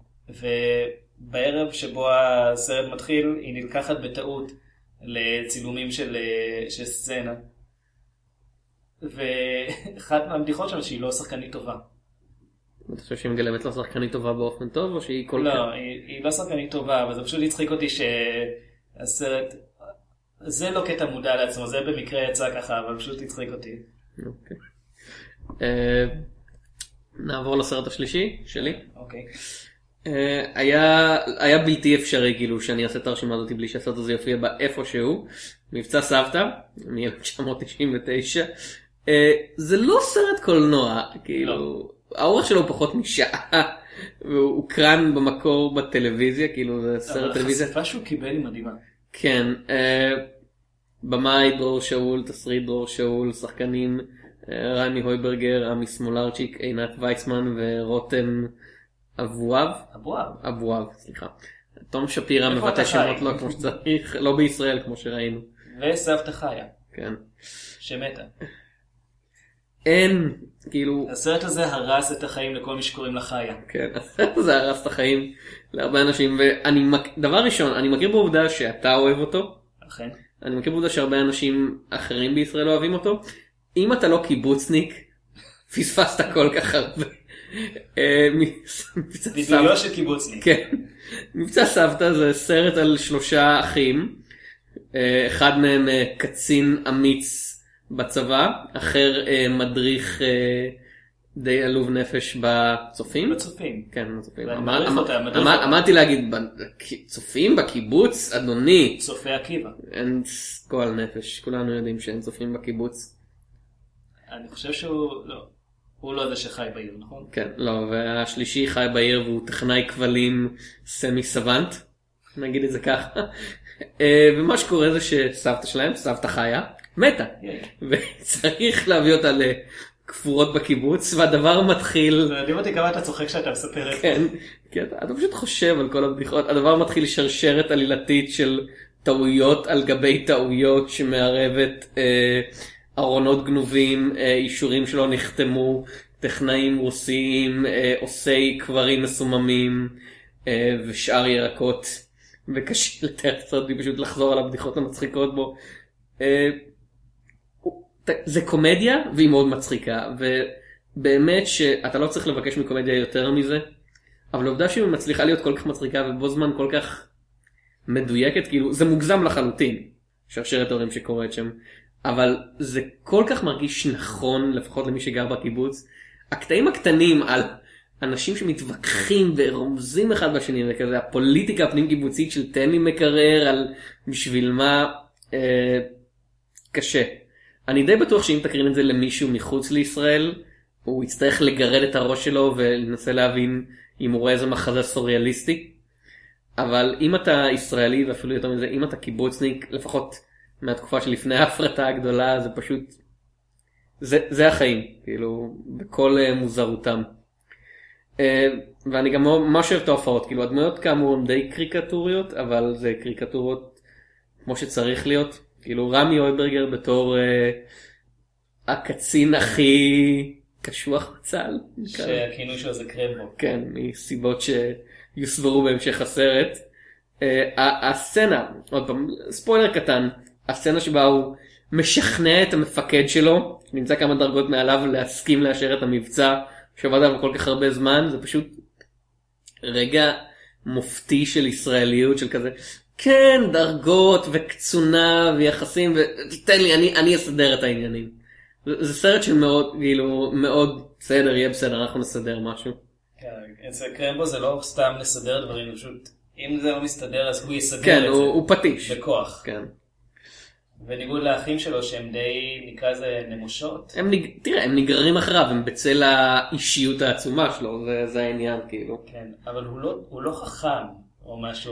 ובערב שבו הסרט מתחיל, היא נלקחת בטעות לצילומים של סצנה. ואחת מהבדיחות שם שהיא לא שחקנית טובה. אתה חושב שהיא מגלמת לא שחקנית טובה באופן טוב, או שהיא כל... לא, היא לא שחקנית טובה, אבל זה פשוט הצחיק אותי שהסרט... זה לא קטע מודע לעצמו, זה במקרה יצא ככה, אבל פשוט הצחיק אותי. אוקיי. נעבור לסרט השלישי שלי. אוקיי. היה בלתי אפשרי כאילו שאני אעשה את הרשימה הזאת בלי שהסרט הזה יופיע באיפה שהוא. מבצע סבתא, מ-1999. זה לא סרט קולנוע, כאילו, האורך שלו הוא פחות משעה, והוא הוקרן במקור בטלוויזיה, כאילו זה סרט טלוויזיה. אבל החשיפה שהוא קיבל היא מדהימה. כן, במאי דרור שאול, תסריט דרור שאול, שחקנים רמי הויברגר, עמי סמולרצ'יק, עינת ויצמן ורותם אבואב, סליחה. תום שפירא מבטא שמות לא כמו שצריך, לא בישראל כמו שראינו. וסבתא חיה. כן. שמתה. אין, כאילו... הסרט הזה הרס את החיים לכל מי שקוראים לה חיה. כן, הסרט הזה הרס את החיים להרבה אנשים, דבר ראשון, אני מכיר בעובדה שאתה אוהב אותו. אכן. אני מכיר בעובדה שהרבה אנשים אחרים בישראל אוהבים אותו. אם אתה לא קיבוצניק, פספסת כל כך הרבה. בידויו של קיבוצניק. כן. מבצע סבתא זה סרט על 3 אחים. אחד מהם קצין אמיץ בצבא, אחר מדריך די עלוב נפש בצופים. בצופים. כן, בצופים. אמרתי להגיד, צופים בקיבוץ, אדוני. צופי עקיבא. אין גועל נפש, כולנו יודעים שאין צופים בקיבוץ. אני חושב שהוא לא. הוא לא זה שחי בעיר, נכון? כן, לא, והשלישי חי בעיר והוא טכנאי כבלים סמי סוונט, נגיד את זה ככה. ומה שקורה זה שסבתא שלהם, סבתא חיה, מתה. וצריך להביא אותה לכפורות בקיבוץ, והדבר מתחיל... זה מדהים אותי כמה אתה צוחק כשאתה מספר את זה. כן, אתה פשוט חושב על כל הבדיחות. הדבר מתחיל שרשרת עלילתית של טעויות על גבי טעויות שמערבת... ארונות גנובים, אישורים שלא נחתמו, טכנאים רוסיים, עושי קברים מסוממים ושאר ירקות, וקשה לתאר את זה פשוט לחזור על הבדיחות המצחיקות בו. זה קומדיה והיא מאוד מצחיקה, ובאמת שאתה לא צריך לבקש מקומדיה יותר מזה, אבל העובדה שהיא מצליחה להיות כל כך מצחיקה ובו זמן כל כך מדויקת, כאילו זה מוגזם לחלוטין, שרשרת ההורים שקורית שם. אבל זה כל כך מרגיש נכון, לפחות למי שגר בקיבוץ. הקטעים הקטנים על אנשים שמתווכחים ורומזים אחד בשני, וכזה הפוליטיקה הפנים קיבוצית של תן לי מקרר על בשביל מה קשה. אני די בטוח שאם תקרין את זה למישהו מחוץ לישראל, הוא יצטרך לגרד את הראש שלו ולנסה להבין אם הוא רואה איזה מחזה סוריאליסטי. אבל אם אתה ישראלי ואפילו יותר מזה, אם אתה קיבוצניק, לפחות... מהתקופה שלפני ההפרטה הגדולה, זה פשוט, זה החיים, כאילו, בכל מוזרותם. ואני גם ממש אוהב את ההופעות, כאילו הדמויות כאמור הן די קריקטוריות, אבל זה קריקטורות כמו שצריך להיות, כאילו רמי אויברגר בתור הקצין הכי קשוח בצה"ל. שהכינוי שלו זה קרמבו. כן, מסיבות שיוסברו בהמשך הסרט. הסצנה, עוד פעם, ספוילר קטן, הסצנה שבה הוא משכנע את המפקד שלו, נמצא כמה דרגות מעליו להסכים לאשר את המבצע, שעבד עליו כל כך הרבה זמן, זה פשוט רגע מופתי של ישראליות, של כזה, כן, דרגות וקצונה ויחסים, ותתן לי, אני אסדר את העניינים. זה סרט של מאוד, כאילו, מאוד בסדר, יהיה בסדר, אנחנו נסדר משהו. כן, אצל קרמבו זה לא סתם לסדר דברים, פשוט, אם זה לא מסתדר אז הוא יסדר כן, את זה. הוא פטיש. בכוח. כן. בניגוד לאחים שלו שהם די, נקרא זה נמושות. תראה, הם נגררים אחריו, הם בצל האישיות העצומה שלו, זה העניין כאילו. כן, אבל הוא לא חכם או משהו.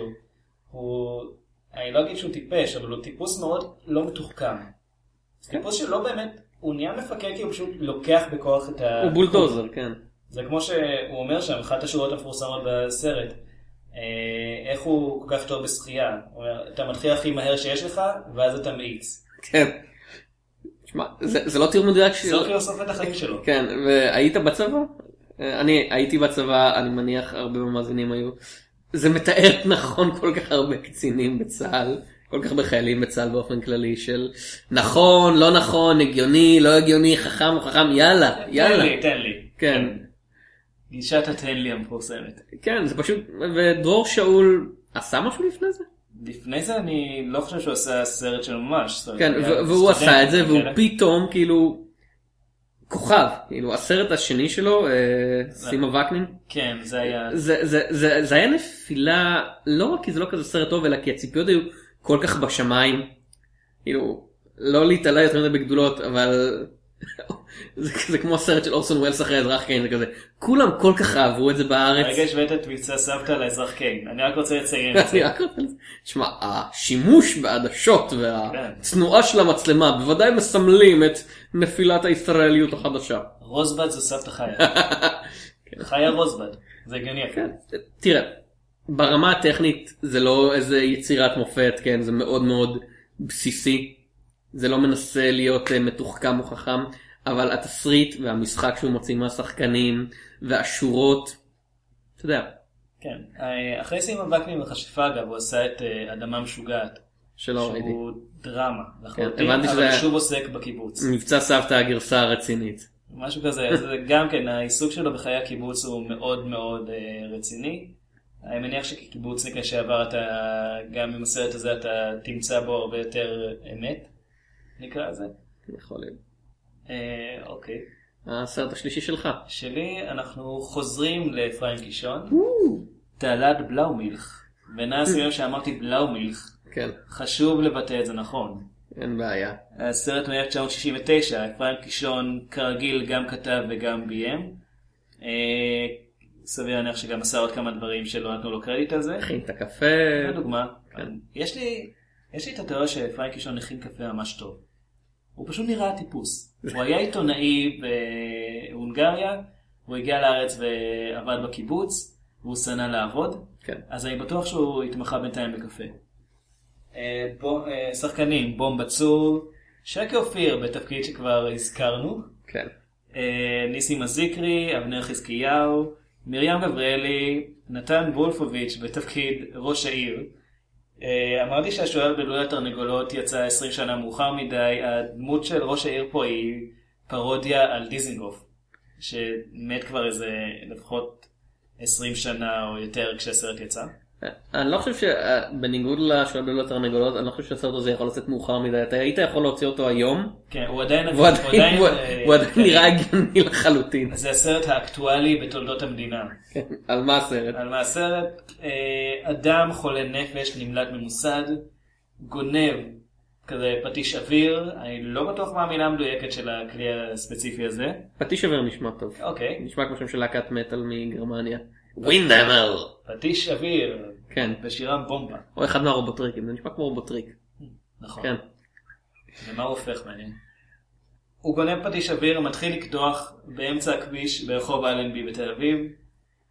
אני לא אגיד שהוא טיפש, אבל הוא טיפוס מאוד לא מתוחכם. טיפוס שלא באמת, הוא נהיה מפקד כי הוא פשוט לוקח בכוח את ה... הוא בולדוזר, כן. זה כמו שהוא אומר שם, אחת השורות המפורסמות בסרט, איך הוא כל כך טוב בשחייה. הוא אומר, אתה מתחיל הכי מהר שיש לך, ואז אתה מאיץ. כן. תשמע, זה לא תיאור מדויק שלו. זאת פילוסופית החיים שלו. כן, והיית בצבא? אני הייתי בצבא, אני מניח הרבה במאזינים היו. זה מתאר נכון כל כך הרבה קצינים בצה"ל, כל כך הרבה חיילים בצה"ל באופן כללי של נכון, לא נכון, הגיוני, לא הגיוני, חכם, לא חכם, יאללה, יאללה. תן לי. כן. גישת התן לי המפורסמת. כן, זה פשוט, ודרור שאול עשה משהו לפני זה? לפני זה אני לא חושב שהוא עשה סרט של ממש. כן, והוא עשה את זה, והוא פתאום כאילו כוכב, כאילו הסרט השני שלו, סימה וקנין. כן, זה היה... זה היה נפילה, לא רק כי זה לא כזה סרט טוב, אלא כי הציפיות היו כל כך בשמיים, כאילו, לא להתעלה יותר מדי בגדולות, אבל זה כמו הסרט של אורסון ווילס אחרי אזרח קיין, זה כזה, כולם כל כך אהבו את זה בארץ. הרגע השווית את מבצע סבתא לאזרח קיין, אני רק רוצה לציין את זה. תשמע, השימוש בעדשות והצנועה של המצלמה בוודאי מסמלים את נפילת הישראליות החדשה. רוזבד זה סבתא חיה. חיה רוזבד, זה הגיוני. תראה, ברמה הטכנית זה לא איזה יצירת מופת, כן, זה מאוד מאוד בסיסי. זה לא מנסה להיות מתוחכם או חכם, אבל התסריט והמשחק שהוא מוציא מהשחקנים והשורות, אתה יודע. כן, אחרי סימה וקנין וחשיפה אגב, הוא עשה את אדמה משוגעת. שלא ראיתי. שהוא דרמה, לחלוטין, אבל שוב עוסק בקיבוץ. מבצע סבתא הגרסה הרצינית. משהו כזה, זה גם כן, העיסוק שלו בחיי הקיבוץ הוא מאוד מאוד רציני. אני מניח שכקיבוצניק לשעבר אתה, גם עם הסרט הזה אתה תמצא בו הרבה יותר אמת, נקרא לזה. יכול להיות. אוקיי. הסרט השלישי שלך. שלי, אנחנו חוזרים לאפרים קישון. תעלת בלאומילך. ונעש היום שאמרתי בלאומילך. כן. חשוב לבטא את זה נכון. אין בעיה. הסרט מ-1969, אפרים קישון כרגיל גם כתב וגם ביים. סביר להניח שגם עשה עוד כמה דברים שלא נתנו לו קרדיט על זה. הכין את הקפה. לדוגמה. יש לי את התיאוריה שאפרים קישון הכין קפה ממש טוב. הוא פשוט נראה טיפוס. הוא היה עיתונאי בהונגריה, הוא הגיע לארץ ועבד בקיבוץ, והוא שנא לעבוד. כן. אז אני בטוח שהוא התמחה בינתיים בקפה. שחקנים, בום בצור, שקי אופיר בתפקיד שכבר הזכרנו. כן. ניסים הזיקרי, אבנר חזקיהו, מרים גבריאלי, נתן וולפוביץ' בתפקיד ראש העיר. אמרתי שהשואל בלוי התרנגולות יצא 20 שנה מאוחר מדי. הדמות של ראש העיר פה היא פרודיה על דיזנגוף, שמת כבר איזה לפחות 20 שנה או יותר כשהסרט יצא. אני לא חושב שבניגוד לשואל בלוי התרנגולות, אני לא חושב שהסרט הזה יכול לצאת מאוחר מדי. אתה היית יכול להוציא אותו היום. כן, הוא עדיין נראה הגיוני לחלוטין. זה הסרט האקטואלי בתולדות המדינה. על מה הסרט? על מה הסרט? אדם חולה נפש נמלט ממוסד, גונב כזה פטיש אוויר. אני לא בטוח מה המילה המדויקת של הכלי הספציפי הזה. פטיש אוויר נשמע טוב. אוקיי. נשמע כמו שם של להקת מטל מגרמניה. ווינדהמר. פטיש אוויר. כן. בשירם בומבה. או אחד מהרובוטריקים, זה נשמע כמו רובוטריק. נכון. כן. ומה הוא הופך מעניין? הוא גונב פטיש אוויר, מתחיל לקדוח באמצע הכביש ברחוב אלנבי בתל אביב.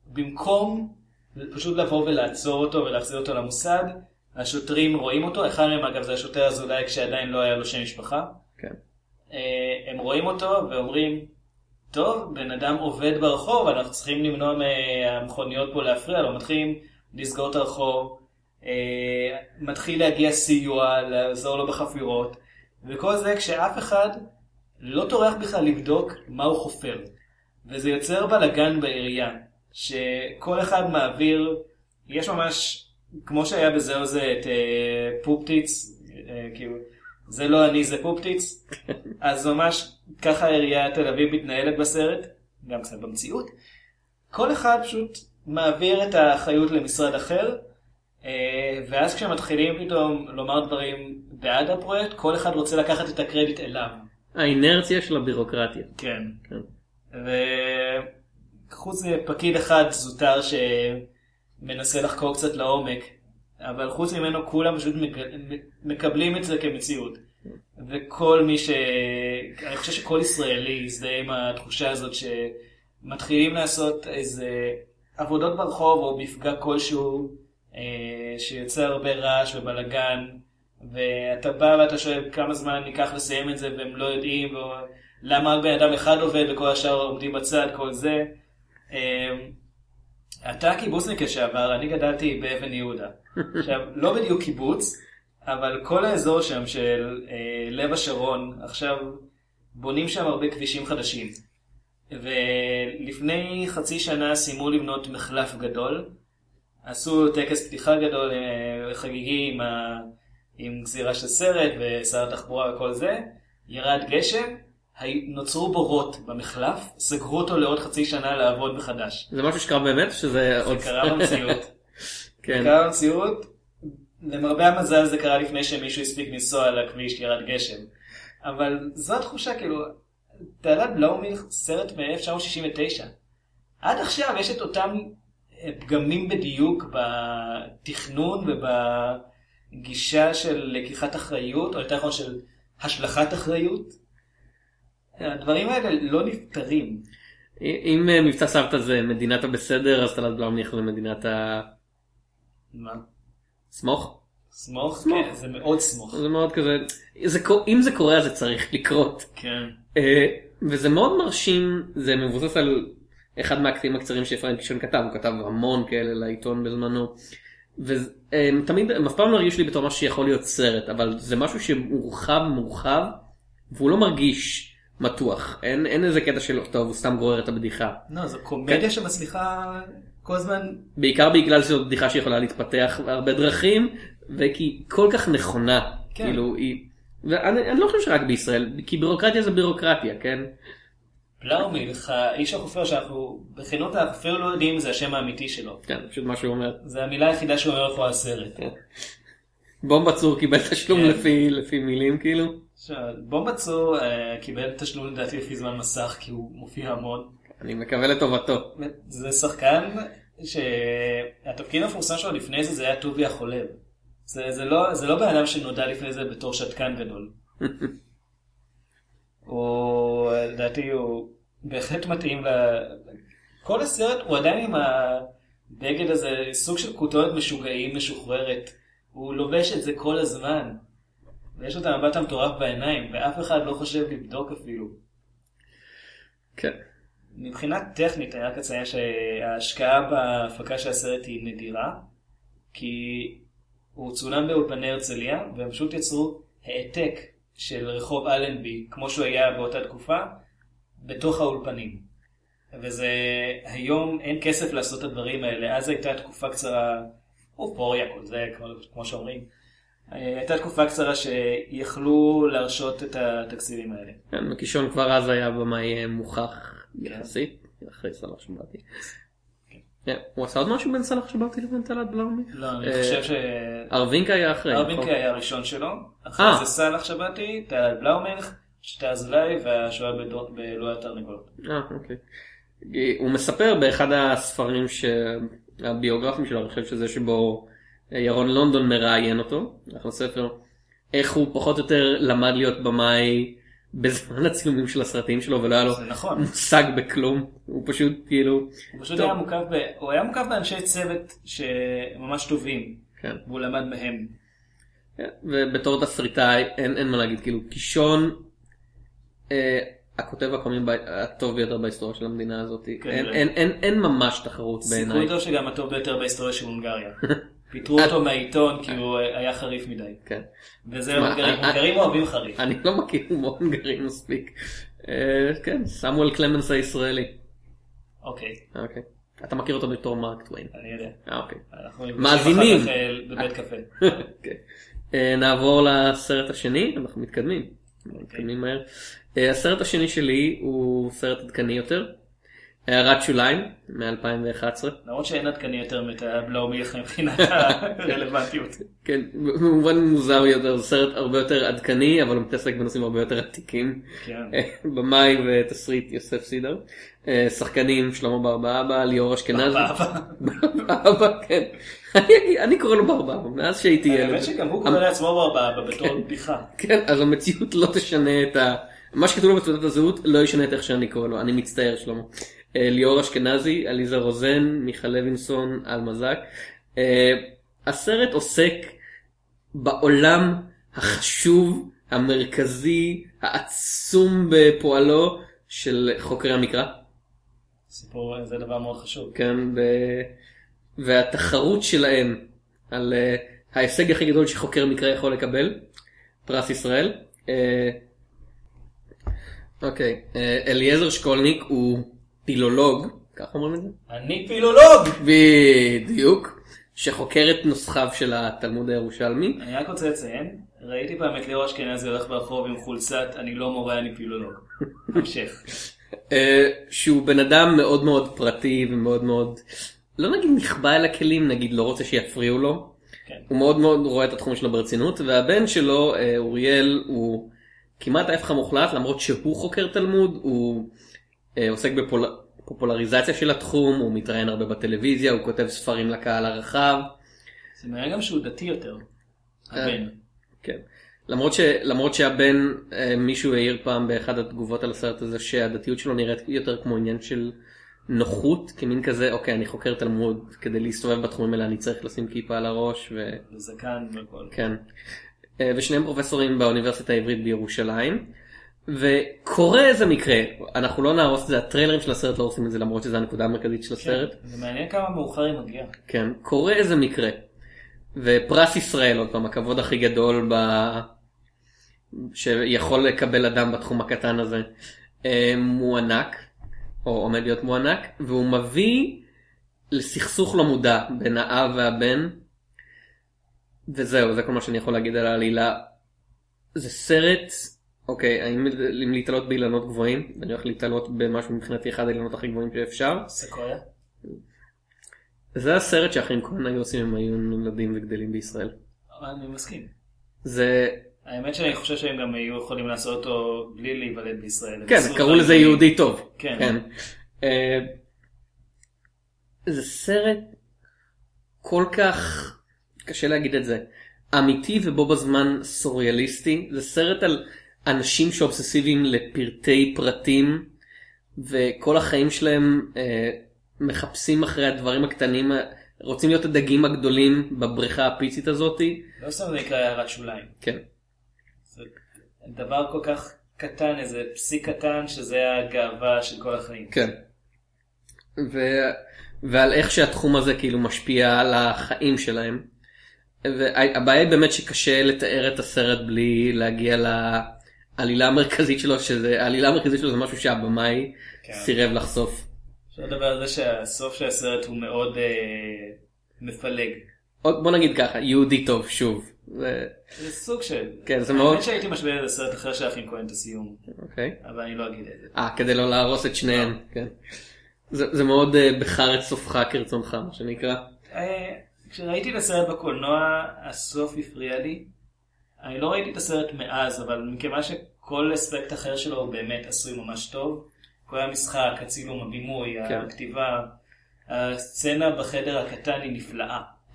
במקום פשוט לבוא ולעצור אותו ולהחזיר אותו למוסד, השוטרים רואים אותו, אחד מהם אגב זה השוטר אזולאי כשעדיין לא היה לו שם משפחה. כן. הם רואים אותו ואומרים, טוב, בן אדם עובד ברחוב, אנחנו צריכים למנוע מהמכוניות פה להפריע לו, מתחילים לסגור את הרחוב, מתחיל להגיע סיוע, לעזור לו בחפירות, וכל זה כשאף אחד לא טורח בכלל לבדוק מה הוא חופר. וזה יוצר בלגן בעירייה, שכל אחד מעביר, יש ממש, כמו שהיה בזהו זה את פופטיץ, כאילו, זה לא אני, זה פופטיץ, אז ממש ככה העירייה תל אביב מתנהלת בסרט, גם קצת במציאות. כל אחד פשוט מעביר את האחריות למשרד אחר, ואז כשמתחילים פתאום לומר דברים בעד הפרויקט, כל אחד רוצה לקחת את הקרדיט אליו. האינרציה של הבירוקרטיה. כן. וחוץ זה פקיד אחד זוטר שמנסה לחקור קצת לעומק, אבל חוץ ממנו כולם פשוט מקבלים את זה כמציאות. וכל מי אני חושב שכל ישראלי יזדהה עם התחושה הזאת שמתחילים לעשות איזה עבודות ברחוב או מפגע כלשהו שיוצר הרבה רעש ובלגן, ואתה בא ואתה שואל כמה זמן ניקח לסיים את זה והם לא יודעים, למה בן אדם אחד עובד וכל השאר עומדים בצד, כל זה. אתה קיבוצניק לשעבר, אני גדלתי באבן יהודה. עכשיו, לא בדיוק קיבוץ, אבל כל האזור שם של לב השרון, עכשיו בונים שם הרבה כבישים חדשים. ולפני חצי שנה סיימו לבנות מחלף גדול, עשו טקס פתיחה גדול חגיגי עם גזירה של סרט ושר התחבורה וכל זה, ירד גשם, נוצרו בורות במחלף, סגרו אותו לעוד חצי שנה לעבוד מחדש. זה משהו שקרה באמת? זה קרה במציאות. כן. זה קרה במציאות, למרבה המזל זה קרה לפני שמישהו הספיק לנסוע על הכביש ירד גשם. אבל זו התחושה, כאילו, תעלת בלאומילך, סרט מ-1969. עד עכשיו יש את אותם פגמים בדיוק בתכנון ובגישה של לקיחת אחריות, או יותר נכון של השלכת אחריות. הדברים האלה לא נפתרים. אם מבצע סבתא זה מדינת הבסדר, אז תעלת בלאומילך זה מדינת ה... מה? סמוך? סמוך? כן, זה מאוד סמוך. זה מאוד כזה, אם זה קורה אז זה צריך לקרות. כן. וזה מאוד מרשים, זה מבוסס על אחד מהקטעים הקצרים שאפרים קישון כתב, הוא כתב המון כאלה לעיתון בזמנו, ותמיד, אף פעם לא הרגיש לי בתור משהו שיכול להיות סרט, אבל זה משהו שמורחב, והוא לא מרגיש מתוח, אין איזה קטע של טוב, הוא סתם גורר את הבדיחה. לא, זו קומדיה שמצליחה כל הזמן. בעיקר בגלל שזו בדיחה שיכולה להתפתח בהרבה דרכים, וכי כל כך נכונה, כאילו היא, ואני לא חושב שרק בישראל, כי בירוקרטיה זה בירוקרטיה, כן? בלאומילך, איש החופר שאנחנו בכנות אפילו לא יודעים אם זה השם האמיתי שלו. כן, פשוט מה שהוא אומר. זה המילה היחידה שהוא אומר פה על הסרט. בומבה צור קיבל תשלום לפי מילים כאילו. בומבה צור קיבל תשלום לדעתי לפי זמן מסך כי הוא מופיע המון. אני מקווה לטובתו. זה שחקן שהתפקיד המפורסם שלו לפני זה היה טובי החולב. זה לא בן אדם שנודע לפני זה בתור שתקן גדול. לדעתי הוא בהחלט מתאים כל הסרט הוא עדיין עם הבגד הזה, סוג של כותונת משוגעים משוחררת. הוא לובש את זה כל הזמן. ויש לו את המבט המטורף בעיניים, ואף אחד לא חושב לבדוק אפילו. כן. מבחינת טכנית, אני רק אציין שההשקעה בהפקה של הסרט היא נדירה, כי הוא צולם באולפני הרצליה, והם פשוט יצרו העתק של רחוב אלנבי, כמו שהוא היה באותה תקופה, בתוך האולפנים. וזה, היום אין כסף לעשות את הדברים האלה, אז הייתה תקופה קצרה, אופוריה כל זה, כמו שאומרים, הייתה תקופה קצרה שיכלו להרשות את התקציבים האלה. כן, קישון כבר אז היה במאי מוכח יחסית, אחרי סלח שבאתי. הוא עשה עוד משהו בין סלח שבאתי לבין תעלת בלאומילך? לא, אני חושב ש... ארווינקה היה אחרי. ארווינקה היה הראשון שלו, אחרי זה סלח שבאתי, תעלת בלאומילך, שתי אזולאי והשואה באלוהי התרנגולות. אוקיי. הוא מספר באחד הספרים הביוגרפיים שלו, אני חושב שזה שבו ירון לונדון מראיין אותו, אחלה ספר, איך הוא פחות או יותר למד להיות במאי בזמן הצילומים של הסרטים שלו, ולא היה לו זה נכון. מושג בכלום. הוא פשוט כאילו... הוא פשוט היה הוא היה מוקף באנשי צוות שממש טובים. כן. והוא למד מהם. כן. ובתור תסריטאי אין מה להגיד, כאילו קישון הכותב הקומי הטוב ביותר בהיסטוריה של המדינה הזאת. אין ממש תחרות בעיניי. סיכוי טוב שגם הטוב ביותר בהיסטוריה של הונגריה. פיתרו אותו מהעיתון כי הוא היה חריף מדי. כן. וזה הונגרים אוהבים חריף. אני לא מכיר הונגרים מספיק. כן, סמואל קלמנס הישראלי. אוקיי. אתה מכיר אותו בתור מרק טוויין. אני יודע. אוקיי. אנחנו מאזינים. אחר כך בבית קפה. נעבור לסרט השני, אנחנו מתקדמים מהר. הסרט השני שלי הוא סרט עדכני יותר, הערת שוליים מ-2011. למרות שאין עדכני יותר מבלאו מילך מבחינת הרלוונטיות. כן, במובן מוזר יותר, זה סרט הרבה יותר עדכני, אבל הוא מתעסק בנושאים הרבה יותר עתיקים. במאי ותסריט יוסף סידר. שחקנים שלמה ברבאבא, ליאור אשכנזי. ברבאבא, כן. אני קורא לו ברבאבא, מאז שהייתי ילד. האמת שגם הוא קורא לעצמו ברבאבא בתור בדיחה. כן, אז המציאות לא תשנה את מה שכתוב לו בתעודת הזהות לא ישנה את איך שאני קורא לו, אני מצטער שלמה. ליאור אשכנזי, עליזה רוזן, מיכל לוינסון, אלמזק. הסרט עוסק בעולם החשוב, המרכזי, העצום בפועלו של חוקרי המקרא. סיפור, זה דבר מאוד חשוב. כן, והתחרות שלהם על ההישג הכי גדול שחוקר מקרא יכול לקבל, פרס ישראל. אוקיי, אליעזר שקולניק הוא פילולוג, כך אומרים את זה? אני פילולוג! בדיוק, שחוקר את נוסחיו של התלמוד הירושלמי. אני רק רוצה לציין, ראיתי פעם את ליאור אשכנזי הולך ברחוב עם חולצת, אני לא מורה, אני פילולוג. המשך. שהוא בן אדם מאוד מאוד פרטי ומאוד מאוד, לא נגיד נכבה אל הכלים, נגיד לא רוצה שיפריעו לו. כן. הוא מאוד מאוד רואה את התחום שלו ברצינות, והבן שלו, אוריאל, הוא כמעט ההפך המוחלט, למרות שהוא חוקר תלמוד, הוא עוסק בפופולריזציה של התחום, הוא מתראיין הרבה בטלוויזיה, הוא כותב ספרים לקהל הרחב. זה מראה גם שהוא דתי יותר, הבן. כן. למרות שהבן, מישהו העיר פעם באחד התגובות על הסרט הזה, שהדתיות שלו נראית יותר כמו עניין של נוחות, כמין כזה, אוקיי, אני חוקר תלמוד, כדי להסתובב בתחומים האלה אני צריך לשים כיפה על הראש. וזקן וכל. כן. ושניהם פרופסורים באוניברסיטה העברית בירושלים. וקורה איזה מקרה, אנחנו לא נהרוס את זה, הטריילרים של הסרט לא עושים את זה, למרות שזו הנקודה המרכזית של הסרט. כן, זה מעניין כמה מאוחר היא מגיעה. כן, קורה איזה מקרה. ופרס ישראל, עוד פעם, הכבוד הכי גדול שיכול לקבל אדם בתחום הקטן הזה, מוענק, או עומד להיות מוענק, והוא מביא לסכסוך לא מודע בין האב והבן, וזהו, זה כל מה שאני יכול להגיד על העלילה. זה סרט, אוקיי, אם להתעלות באילנות גבוהים, אני הולך להתעלות במשהו מבחינתי אחד האילנות הכי גבוהים שאפשר. סקויה? זה הסרט שאחים כהן היו עושים, הם היו נולדים וגדלים בישראל. אני מסכים. זה... האמת שאני חושב שהם גם היו יכולים לעשות אותו בלי להיוולד בישראל. כן, קראו לזה יהודי טוב. כן. זה סרט כל כך, קשה להגיד את זה, אמיתי ובו בזמן סוריאליסטי. זה סרט על אנשים שאובססיביים לפרטי פרטים, וכל החיים שלהם מחפשים אחרי הדברים הקטנים, רוצים להיות הדגים הגדולים בבריכה הפיצית הזאת. לא סתם זה נקרא הערת שוליים. כן. זה דבר כל כך קטן, איזה פסיק קטן, שזה הגאווה של כל החיים. כן. ועל איך שהתחום הזה כאילו משפיע על החיים שלהם. והבעיה היא באמת שקשה לתאר את הסרט בלי להגיע לעלילה המרכזית שלו, העלילה המרכזית שלו זה משהו שהבמאי סירב לחשוף. אפשר לדבר על זה שהסוף של הסרט הוא מאוד מפלג. בוא נגיד ככה, יהודי טוב, שוב. זה סוג של... כן, זה מאוד... האמת שהייתי משווה לסרט אחר שאחים כהן את הסיום. אוקיי. אבל אני לא אגיד את זה. כדי לא להרוס את שניהם, כן. זה מאוד בחר את סופך כרצונך, מה שנקרא. כשראיתי את הסרט בקולנוע, הסוף הפריע לי. אני לא ראיתי את הסרט מאז, אבל מכיוון שכל אספקט אחר שלו הוא באמת עשוי ממש טוב. כל המשחק, הצילום, הבימוי, הכתיבה, הסצנה בחדר הקטן היא נפלאה.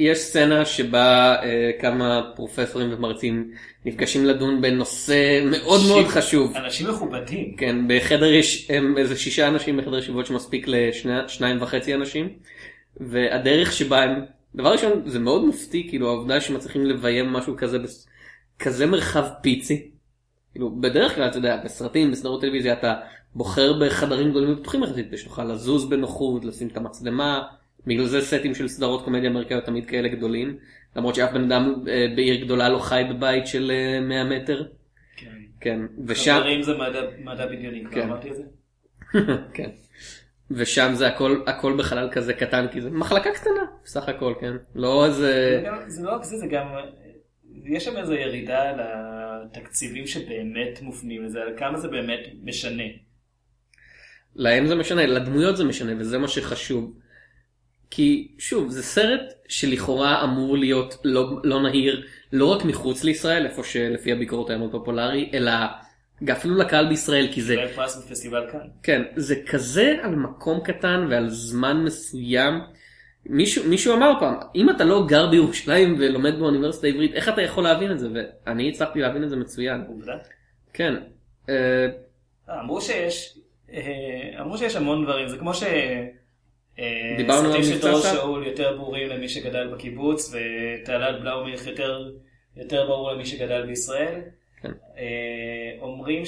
יש סצנה שבה כמה פרופסורים ומרצים נפגשים לדון בנושא מאוד מאוד חשוב. אנשים מכובדים. כן, בחדר יש איזה 6 אנשים בחדר ישיבות שמספיק ל2.5 אנשים, והדרך שבה הם, דבר ראשון זה מאוד מופתי, כאילו העובדה שמצליחים לביים משהו כזה מרחב פיצי. כאילו בדרך כלל אתה יודע, בסרטים, בסדרות טלוויזיה אתה בוחר בחדרים גדולים ופתוחים יחסית, שתוכל לזוז בנוחות, לשים את המצלמה, בגלל זה סטים של סדרות קומדיה אמריקאיות תמיד כאלה גדולים, למרות שאף בן אדם בעיר גדולה לא חי בבית של 100 מטר. כן. חברים זה מדע בדיוני, כבר אמרתי את זה? כן. ושם זה הכל בחלל כזה קטן, כי זה מחלקה קטנה, בסך הכל, כן. לא איזה... זה לא רק זה, זה גם... יש שם איזו ירידה על התקציבים שבאמת מופנים לזה, על כמה זה באמת משנה. להם זה משנה, לדמויות זה משנה, וזה מה שחשוב. כי שוב, זה סרט שלכאורה אמור להיות לא נהיר, לא רק מחוץ לישראל, איפה שלפי הביקורות היה מאוד פופולרי, אלא אפילו לקהל בישראל, כי זה... פרס בפסטיבל כאן. כן, זה כזה על מקום קטן ועל זמן מסוים. מישהו אמר פעם, אם אתה לא גר בירושלים ולומד באוניברסיטה העברית, איך אתה יכול להבין את זה? ואני הצלחתי להבין את זה מצוין. עובדה? כן. אמרו שיש המון דברים, זה כמו ש... דיברנו על מבצע שאול יותר ברורים למי שגדל בקיבוץ, ותעלת בלאומילך יותר ברור למי שגדל בישראל. כן. אומרים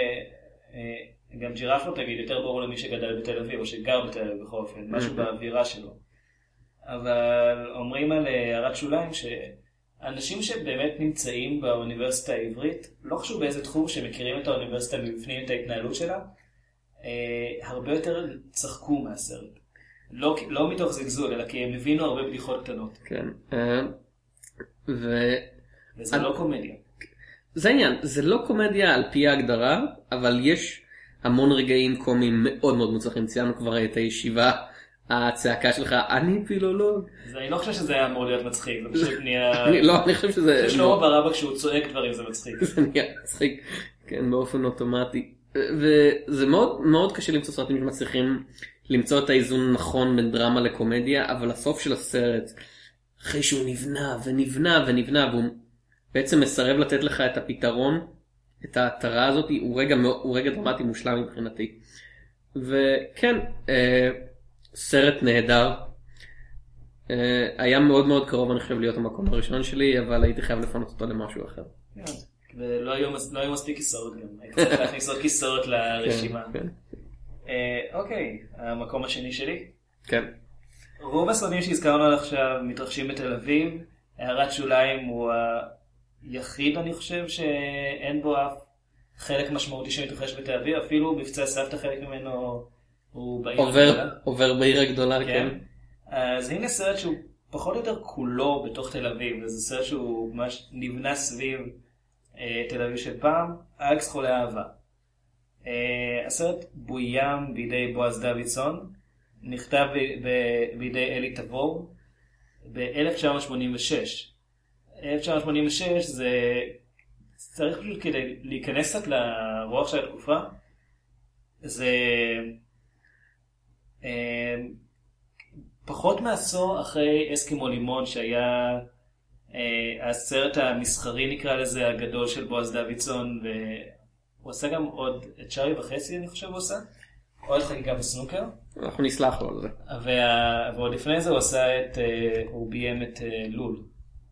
גם ג'ירפות תגיד יותר ברור למי שגדל בתל אביב, או שגר בתל אביב בכל אופן, משהו באווירה שלו. אבל אומרים על הערת שוליים שאנשים שבאמת נמצאים באוניברסיטה העברית, לא חשוב באיזה תחום שמכירים את האוניברסיטה מבפנים את ההתנהלות שלה, הרבה יותר צחקו מהסרט. לא מתוך זלזול, אלא כי הם הבינו הרבה בדיחות קטנות. כן. וזה לא קומדיה. זה העניין, זה לא קומדיה על פי ההגדרה, אבל יש המון רגעים קומיים מאוד מאוד מוצלחים. ציינו כבר את הישיבה, הצעקה שלך, אני פילולוג. אני לא חושב שזה היה אמור להיות מצחיק, זה פשוט נהיה... אני חושב שזה... שלמה ברבא כשהוא צועק דברים זה מצחיק. זה נהיה מצחיק, כן, באופן אוטומטי. וזה מאוד מאוד קשה למצוא סרטים שמצליחים למצוא את האיזון הנכון בין דרמה לקומדיה, אבל הסוף של הסרט, אחרי שהוא נבנה ונבנה ונבנה, והוא בעצם מסרב לתת לך את הפתרון, את ההתרה הזאת, הוא רגע דרמטי מושלם מבחינתי. וכן, סרט נהדר. היה מאוד מאוד קרוב, אני חושב, להיות המקום הראשון שלי, אבל הייתי חייב לפנות אותו למשהו אחר. ולא היו מספיק כיסאות גם. הייתי צריך להכניס עוד כיסאות לרשימה. אוקיי, המקום השני שלי. כן. רוב הסרטים שהזכרנו עד עכשיו מתרחשים בתל אביב. הערת שוליים הוא היחיד, אני חושב, שאין בו אף חלק משמעותי שמתרחש בתל אביב. אפילו מבצע סבתא חלק ממנו הוא בעיר הגדולה. עובר בעיר הגדולה, כן. אז הנה סרט שהוא פחות או יותר כולו בתוך תל אביב. וזה סרט שהוא ממש נבנה סביב תל אביב של פעם. אלכס חולה אהבה. הסרט בוים בידי בועז דוידסון, נכתב בידי אלי תבור ב-1986. 1986 זה צריך פשוט כדי להיכנס קצת לרוח של התקופה, זה פחות מעשור אחרי אסקימו לימון שהיה הסרט המסחרי נקרא לזה הגדול של בועז דוידסון, הוא עושה גם עוד את שרי וחצי אני חושב הוא עושה, עוד חגיגה בסנוקר. אנחנו נסלח לו על זה. ועוד לפני זה הוא ביים את לול.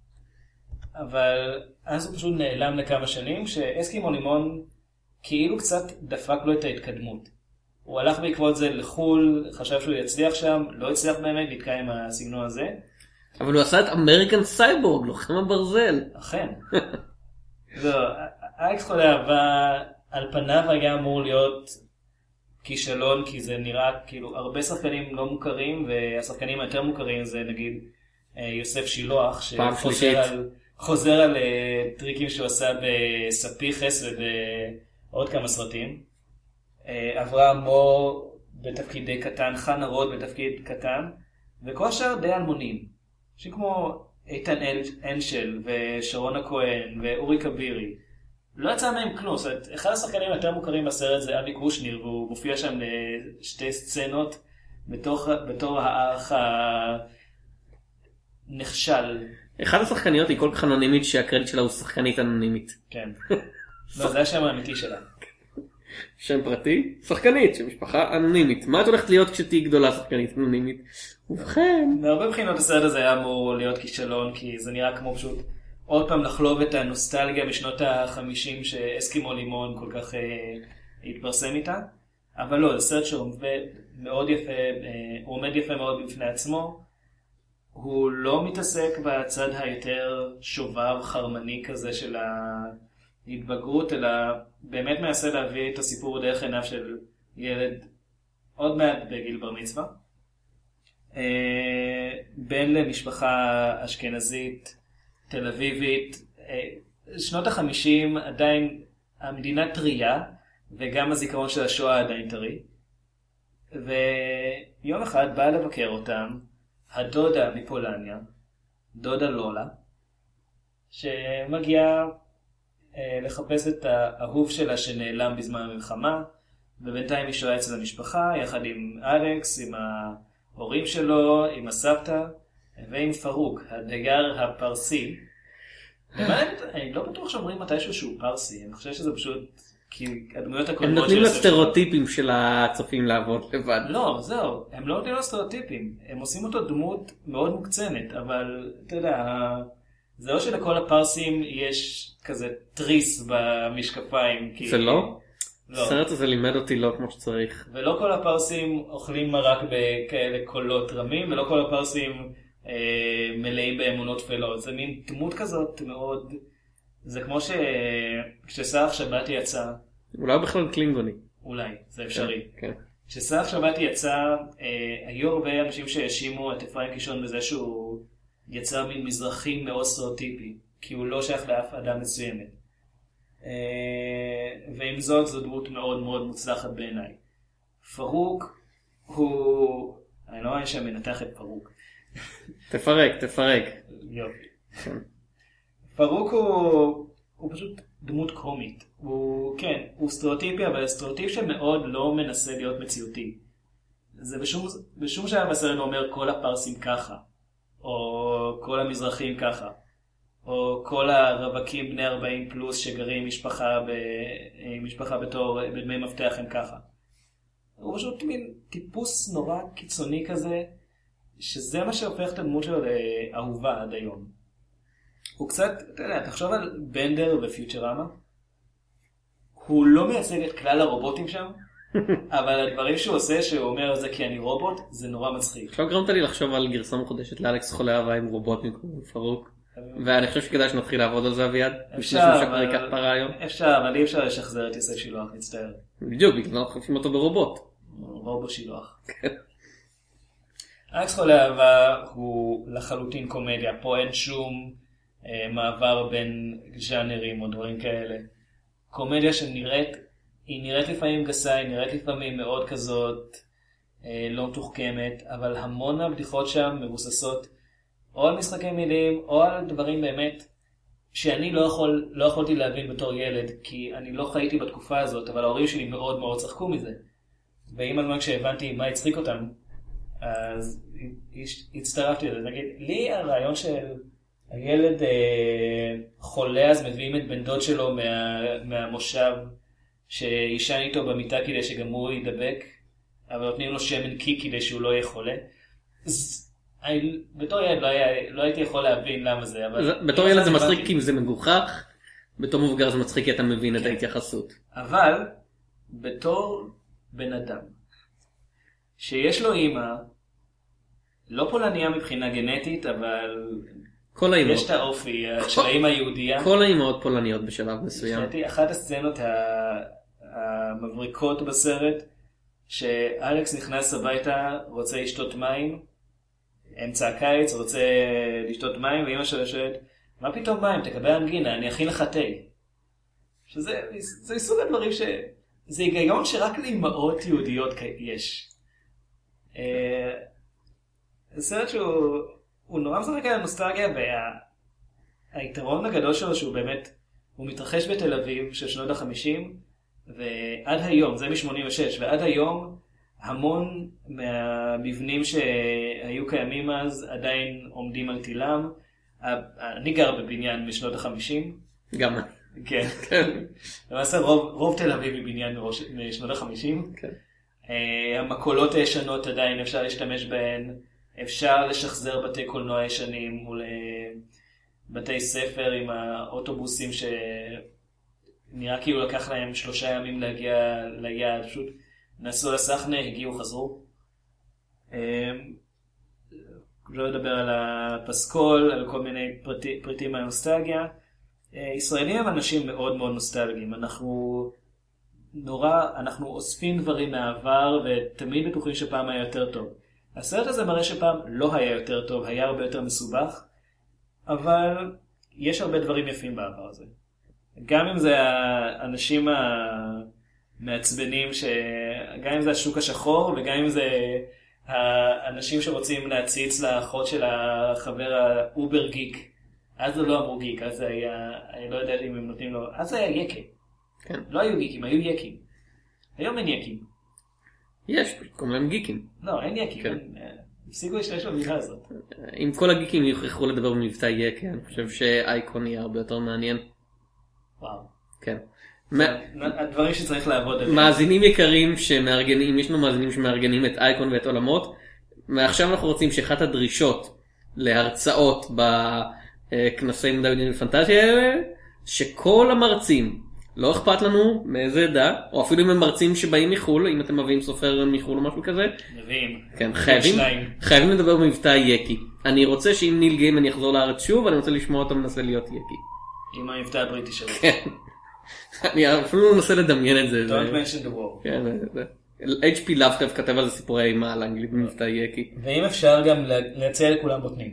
אבל אז הוא פשוט נעלם לכמה שנים, שאסקימו לימון כאילו קצת דפק לו את ההתקדמות. הוא הלך בעקבות זה לחול, חשב שהוא יצליח שם, לא הצליח באמת, נתקע עם הסגנון הזה. אבל הוא עשה את אמריקן סייבורג, לוחם הברזל. אכן. אלכס חולה אהבה על פניו היה אמור להיות כישלון, כי זה נראה כאילו הרבה שחקנים לא מוכרים, והשחקנים היותר מוכרים זה נגיד יוסף שילוח, שחוזר על טריקים שהוא עשה בספיחס ובעוד כמה סרטים. אברהם מור בתפקידי קטן, חנה רוד בתפקיד קטן, וכל השאר די אלמונים, שכמו איתן אנשל ושרון הכהן ואורי כבירי. לא יצא מהם כלום, זאת אומרת, אחד השחקנים היותר מוכרים בסרט זה אבי קושניר, והוא מופיע שם לשתי סצנות בתור האח נכשל. אחד השחקניות היא כל כך אנונימית שהקרדיט שלה הוא שחקנית אנונימית. כן. לא, זה השם האמיתי שלה. שם פרטי, שחקנית, שמשפחה אנונימית. מה את הולכת להיות כשתהי גדולה שחקנית אנונימית? ובכן. מהרבה בחינות הסרט הזה היה אמור להיות כישלון, כי זה נראה כמו פשוט עוד פעם לחלוב את הנוסטלגיה בשנות ה-50 שאסקימו לימון כל כך התפרסם איתה. אבל לא, זה סרט שהוא מאוד יפה, הוא עומד יפה מאוד בפני עצמו. הוא לא מתעסק בצד היותר שובב חרמני כזה של ההתבגרות, אלא באמת מנסה להביא את הסיפור דרך עיניו של ילד עוד מעט בגיל בר מצווה. בן למשפחה אשכנזית, תל אביבית, שנות ה-50 עדיין המדינה טריה, וגם הזיכרון של השואה עדיין טרי. ויום אחד באה לבקר אותם הדודה מפולניה, דודה לולה, שמגיעה לחפש את האהוב שלה שנעלם בזמן המלחמה, ובינתיים היא שואה אצל המשפחה, יחד עם אלכס, עם ההורים שלו, עם הסבתא, ועם פרוק, הדייר הפרסי. אני לא בטוח שאומרים מתישהו שהוא פרסי, אני חושב שזה פשוט כי הדמויות הקודמות... הם נותנים לסטריאוטיפים של הצופים לעבוד לבד. לא, זהו, הם לא נותנים לסטריאוטיפים, הם עושים אותו דמות מאוד מוקצנת, אבל אתה יודע, זה לא שלכל הפרסים יש כזה טריס במשקפיים. זה לא? הסרט הזה לימד אותי לא כמו שצריך. ולא כל הפרסים אוכלים מרק בכאלה קולות רמים, ולא כל הפרסים מלאים באמונות תפלות. זה מין דמות כזאת מאוד... זה כמו כשסאח שבתי יצא... אולי בכלל קלינגוני. אולי, זה אפשרי. כן. כשסאח שבתי יצא, היו הרבה אנשים שהאשימו את אפרים קישון בזה שהוא יצא מין מזרחי מאוד סטריאוטיפי, כי הוא לא שייך לאף אדם מסוימת. ועם זאת, זו דמות מאוד מאוד מוצלחת בעיניי. פרוק הוא... אני לא רואה שמנתח את פרוק. תפרק. יופי. פרוק הוא פשוט דמות קומית. כן, הוא סטריאוטיפי, אבל סטריאוטיפ שמאוד לא מנסה להיות מציאותי. זה בשום שלב בסרט לא אומר כל הפרסים ככה, או כל המזרחים ככה, או כל הרווקים בני 40 פלוס שגרים משפחה בתור בדמי מפתח הם ככה. הוא פשוט מין טיפוס נורא קיצוני כזה, שזה מה שהופך את הדמות שלו לאהובה עד היום. הוא קצת, אתה יודע, תחשוב על בנדר ופיוטרמה. הוא לא מייצג את כלל הרובוטים שם, אבל הדברים שהוא עושה, שהוא אומר זה כי אני רובוט, זה נורא מצחיק. עכשיו גרמת לי לחשוב על גרסה מחודשת לאלכס חולה אהבה עם רובוט במקום פרוק. ואני חושב שכדאי שנתחיל לעבוד על זה אביעד. אפשר, אבל אי אפשר לשחזר את יוסף שילוח, נצטער. בדיוק, בגלל אנחנו חופים אותו ברובוט. רובו שילוח. אלכס חולה אהבה הוא לחלוטין קומדיה, פה אין שום מעבר בין ז'אנרים או דברים כאלה. קומדיה שנראית, היא נראית לפעמים גסה, היא נראית לפעמים מאוד כזאת לא מתוחכמת, אבל המון הבדיחות שם מבוססות או על משחקי מילים או על דברים באמת שאני לא יכולתי להבין בתור ילד, כי אני לא חייתי בתקופה הזאת, אבל ההורים שלי מאוד מאוד צחקו מזה. ועם הזמן כשהבנתי מה הצחיק אותם, אז הצטרפתי לזה. נגיד, לי הרעיון של הילד חולה, אז מביאים את בן דוד שלו מהמושב שישן איתו במיטה כדי שגם הוא ידבק, אבל נותנים לו שמן קי כדי שהוא לא יהיה חולה. בתור ילד לא הייתי יכול להבין למה זה. בתור ילד זה מצחיק כי זה מגוחך, בתור מבוגר זה מצחיק כי אתה מבין את ההתייחסות. אבל בתור בן אדם שיש לו אימא, לא פולניה מבחינה גנטית, אבל יש את האופי של האימא היהודיה. כל האימהות פולניות בשלב מסוים. אחת הסצנות המבריקות בסרט, שאלכס נכנס הביתה, רוצה לשתות מים, אמצע הקיץ, רוצה לשתות מים, ואמא שלו שואלת, מה פתאום מים? תקבל אנגינה, אני אכין לך תה. זה מסוג הדברים זה היגיון שרק לאמהות יהודיות יש. זה סרט שהוא נורא משחק על הנוסטלגיה, והיתרון הגדול שלו שהוא באמת, הוא מתרחש בתל אביב של שנות ה-50, ועד היום, זה מ-86, ועד היום המון מהמבנים שהיו קיימים אז עדיין עומדים על תילם. אני גר בבניין משנות ה-50. גם. כן. למעשה רוב תל אביב היא בניין משנות ה-50. כן. המקולות הישנות עדיין אפשר להשתמש בהן. אפשר לשחזר בתי קולנוע ישנים מול בתי ספר עם האוטובוסים שנראה כאילו לקח להם 3 ימים להגיע ליעד. פשוט נסעו לסחנה, הגיעו, חזרו. לא לדבר על הפסקול, על כל מיני פריטים מהנוסטלגיה. ישראלים הם אנשים מאוד מאוד נוסטלגיים. אנחנו אוספים דברים מהעבר ותמיד בטוחים שפעם היה יותר טוב. הסרט הזה מראה שפעם לא היה יותר טוב, היה הרבה יותר מסובך, אבל יש הרבה דברים יפים בעבר הזה. גם אם זה האנשים המעצבנים, גם אם זה השוק השחור, וגם אם זה האנשים שרוצים להציץ לאחות של החבר האובר גיק. אז זה לא אמרו גיק, אז זה היה, אני לא יודע אם הם נותנים לו, אז זה היה יקה. כן. לא היו גיקים, היו יקים. היום אין יקים. יש, קוראים להם גיקים. לא, אין יקים. כן. הפסיקו להשתמש במילה הזאת. אם כל הגיקים יוכרחו לדבר במבטא יקה, אני חושב שאייקון יהיה הרבה יותר מעניין. וואו. כן. הדברים שצריך לעבוד עליהם. מאזינים יקרים שמארגנים, יש לנו מאזינים שמארגנים את אייקון ואת עולמות, ועכשיו אנחנו רוצים שאחת הדרישות להרצאות בכנסי מדע בדיוני פנטזיה האלה, שכל המרצים, לא אכפת לנו מאיזה עדה, או אפילו אם הם מרצים שבאים מחול, אם אתם מביאים סופר מחול או משהו כזה, מביאים. כן, חייבים לדבר במבטא יקי. אני רוצה שאם ניל גיימן יחזור לארץ שוב, אני רוצה לשמוע אותו מנסה להיות יקי. עם המבטא הבריטי שלו. כן. אני אפילו מנסה לדמיין את זה. Don't mention the war. כן, H.P. Lovecraft כתב על זה סיפורי אימה על אנגלית במבטא יקי. ואם אפשר גם להציע לכולם בוטנים.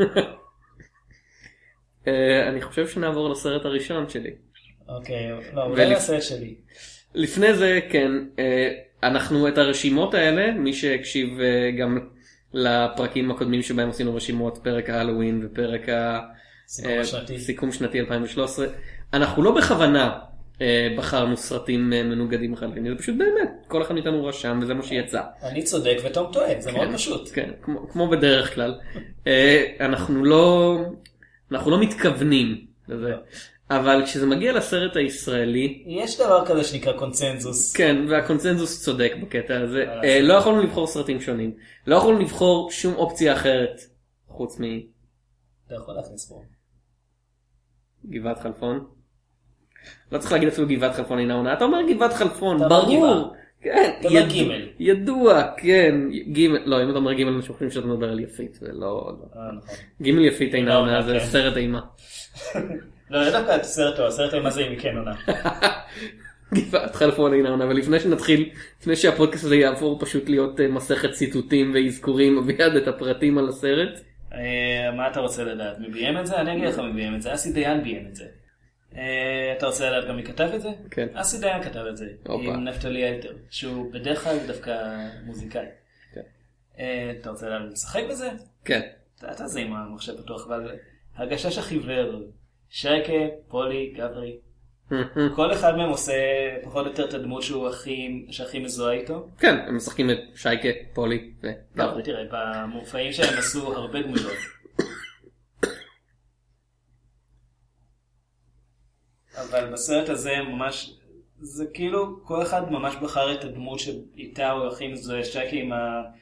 אני חושב שנעבור לסרט הראשון שלי. אוקיי, לא, אולי לסרט שלי. לפני זה, כן, אנחנו את הרשימות האלה, מי שהקשיב גם לפרקים הקודמים שבהם עשינו רשימות, פרק ההלווין ופרק סיכום שנתי 2013, אנחנו לא בכוונה בחרנו סרטים מנוגדים אחד לשני, זה פשוט באמת, כל אחד מאיתנו רשם וזה מה שיצא. אני צודק ותום טועה, זה מאוד פשוט. כן, כמו בדרך כלל. אנחנו לא מתכוונים לזה. אבל כשזה מגיע לסרט הישראלי, יש דבר כזה שנקרא קונצנזוס. כן, והקונצנזוס צודק בקטע הזה. לא יכולנו לבחור סרטים שונים. לא יכולנו לבחור שום אופציה אחרת, חוץ אתה יכול להכניס פה. גבעת חלפון. לא צריך להגיד אפילו גבעת חלפון אינה עונה. אתה אומר גבעת חלפון, ברור. כן, ידוע, כן. לא, אם אתה אומר גימל, אנחנו חושבים שאתה מדבר על יפית. גימל יפית אינה עונה, זה סרט אימה. לא, דווקא הסרט טוב, הסרט אימה זה אם כן עונה. גבעת חלפון אינה עונה, אבל לפני שנתחיל, לפני שהפודקאסט הזה יעבור פשוט להיות מסכת ציטוטים ואזכורים, וביד את הפרטים על הסרט. מה אתה רוצה לדעת? מי ביים את זה? אני אגיד לך מי ביים את זה. אסי דיין ביים את זה. אתה רוצה לדעת גם מי כתב את זה? כן. אסי דיין כתב את זה. עם נפתלי אלתר, שהוא בדרך כלל דווקא מוזיקאי. אתה רוצה לשחק בזה? כן. אתה זה עם המחשב פתוח, אבל הגשש החיוור, שייקה, פולי, גברי, כל אחד מהם עושה פחות או יותר את הדמות שהכי מזוהה איתו. כן, הם משחקים את שייקה, פולי וגברי. תראה, במופעים שהם עשו הרבה דמויות. אבל בסרט הזה ממש, זה כאילו כל אחד ממש בחר את הדמות שאיתה הוא הכי מזוהה. שייקה עם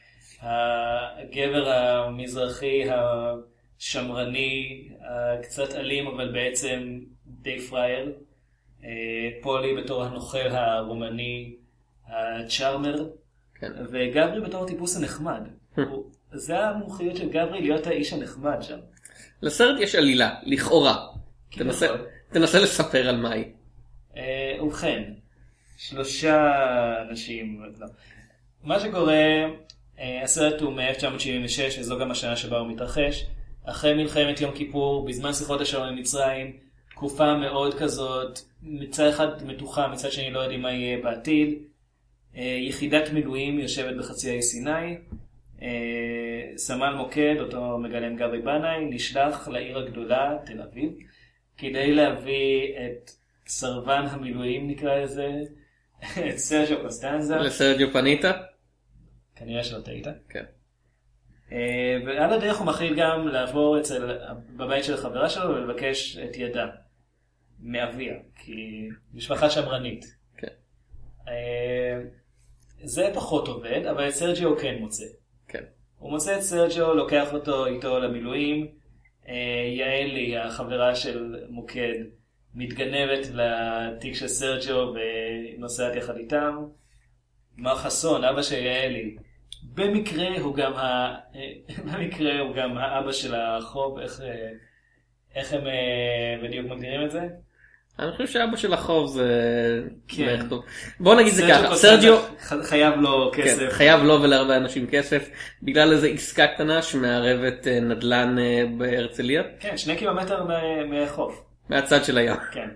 הגבר המזרחי השמרני, קצת אלים אבל בעצם די פרייר. פולי בתור הנוכל הרומני, הצ'ארמר, וגברי בתור הטיפוס הנחמד. זה המומחיות של גברי, להיות האיש הנחמד שם. לסרט יש עלילה, לכאורה. תנסה לספר על מה היא. ובכן, 3 אנשים. מה שקורה, הסרט הוא מ-1976, וזו גם השנה שבה הוא מתרחש. אחרי מלחמת יום כיפור, בזמן שיחות השלום עם מצרים, תקופה מאוד כזאת, מצד אחד מתוחה, מצד שני לא יודעים מה יהיה בעתיד. יחידת מילואים יושבת בחצי האי סיני. סמל מוקד, אותו מגלם גבי בנאי, נשלח לעיר הגדולה, תל אביב, כדי להביא את סרבן המילואים, נקרא לזה, את סרג'ו קוסטנזה. לסרג'ו פניטה? כנראה שלא טעית. כן. ועל הדרך הוא מחליט גם לעבור בבית של החברה שלו ולבקש את ידה מאביה, כי משפחה שמרנית. כן. זה פחות עובד, אבל את סרג'יו כן מוצא. כן. הוא מוצא את סרג'יו, לוקח אותו איתו למילואים. יעלי, החברה של מוקד, מתגנבת לתיק של סרג'יו ונוסעת יחד איתם. מר חסון, אבא של יעלי, במקרה הוא גם האבא של החוב. איך הם בדיוק מגדירים את זה? אני חושב שאבא של החוב זה... כן. בוא נגיד זה ככה, סרג'יו... חייב לו כסף. כן, חייב לו ולהרבה אנשים כסף, בגלל איזו עסקה קטנה שמערבת נדל"ן בהרצליה. כן, 2 קילומטר מהחוף. מהצד של הים. כן.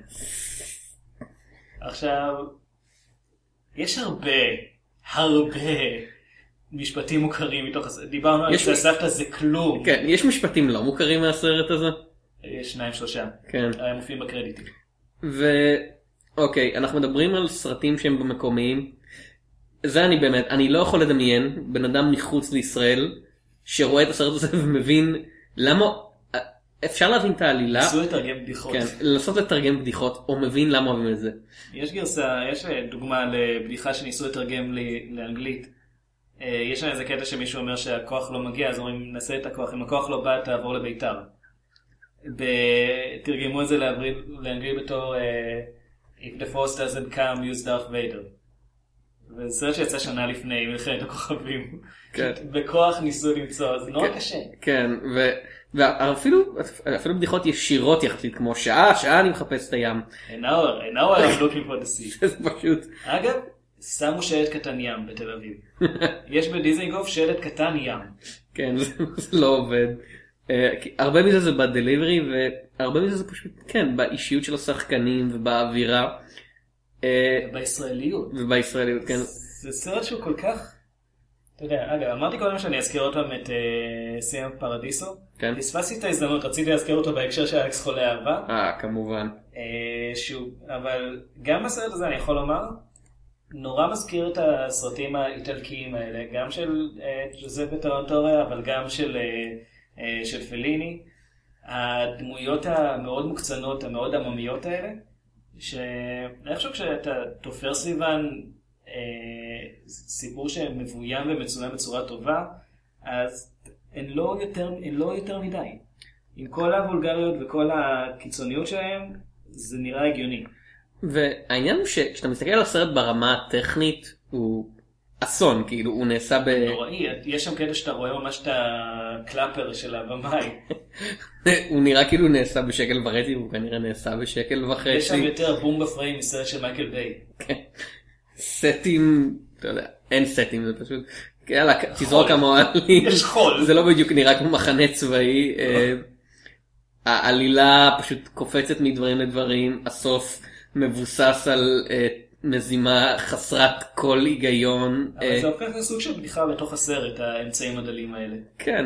עכשיו, יש הרבה משפטים מוכרים מתוך הסרט. דיברנו על סבתא זה כלום. כן, יש משפטים לא מוכרים מהסרט הזה? יש 2-3. כן. הם מופיעים בקרדיטים. אוקיי, אנחנו מדברים על סרטים שהם במקומיים. זה אני לא יכול לדמיין בן אדם מחוץ לישראל שרואה את הסרט הזה ומבין למה, אפשר להבין את העלילה. ניסו לתרגם בדיחות. כן, לנסות לתרגם בדיחות, או מבין למה אוהבים את זה. יש דוגמה לבדיחה שניסו לתרגם לאנגלית. יש איזה קטע שמישהו אומר שהכוח לא מגיע, אז אומרים נעשה את הכוח, אם הכוח לא בא תעבור לביתר. תרגמו את זה לאנגלית בתור If the force doesn't come, use Darth Vader. וזה סרט שיצא שנה לפני מלחמת הכוכבים. כן. בכוח ניסו למצוא, זה נורא קשה. כן, ואפילו בדיחות ישירות יחסית, כמו שעה אני מחפש את הים. An hour I'm looking for the sea. זה פשוט. אגב, שמו שלט קטן ים בתל אביב. יש בדיזנגוף שלט קטן ים. כן, זה לא עובד. הרבה מזה זה בדליברי, והרבה מזה זה פשוט, כן, באישיות של השחקנים ובאווירה. ובישראליות. ובישראליות, כן. זה סרט שהוא כל כך... אתה יודע, אגב, אמרתי קודם שאני אזכיר עוד פעם את סיים פרדיסו. כן. פספסתי את ההזדמנות, רציתי להזכיר אותו בהקשר של אלכס חולה אהבה. כמובן. אבל גם בסרט הזה אני יכול לומר, נורא מזכיר את הסרטים האיטלקיים האלה, גם של ג'וזפה טרנטורה, אבל גם של פליני. הדמויות המאוד מוקצנות, המאוד עממיות האלה, שאני חושב כשאתה תופר סביבן סיפור שמבוים ומצולם בצורה טובה, אז הן לא יותר מדי. עם כל הוולגריות וכל הקיצוניות שלהם, זה נראה הגיוני. והעניין הוא שכשאתה מסתכל על הסרט ברמה הטכנית, הוא אסון, כאילו הוא נעשה נוראי, יש שם קטע שאתה רואה ממש את הקלאפר של הבמאי. הוא נראה כאילו הוא נעשה בשקל וחצי, והוא כנראה נעשה בשקל וחצי. יש שם יותר בום בפריים מסרט של מייקל ביי. כן. סטים, אתה יודע, אין סטים, זה פשוט, יאללה, תזרוק המועלים. יש חול. זה לא בדיוק נראה כמו מחנה צבאי. העלילה פשוט קופצת מדברים לדברים, הסוף מבוסס על מזימה חסרת כל היגיון. אבל זה הופך לסוג של בדיחה בתוך הסרט, האמצעים הדלים האלה. כן,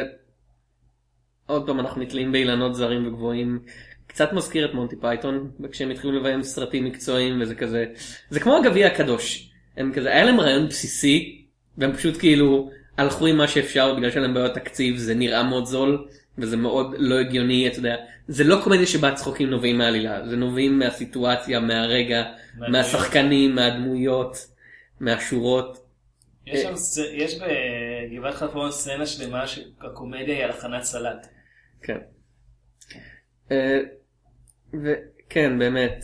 עוד פעם אנחנו נתלים באילנות זרים וגבוהים. קצת מזכיר את מונטי פייתון, כשהם התחילו לביים סרטים מקצועיים וזה כזה. זה כמו הגביע הקדוש. הם כזה, היה להם רעיון בסיסי, והם פשוט כאילו הלכו עם מה שאפשר, בגלל שלהם בעיות תקציב, זה נראה מאוד זול, וזה מאוד לא הגיוני, אתה יודע. זה לא קומדיה שבה צחוקים נובעים מהעלילה, זה נובעים מהסיטואציה, מהרגע, מהשחקנים, מהדמויות, מהשורות. יש בגבעת חלפון סצנה שלמה שהקומדיה היא על הכנת סלט. כן. וכן, באמת.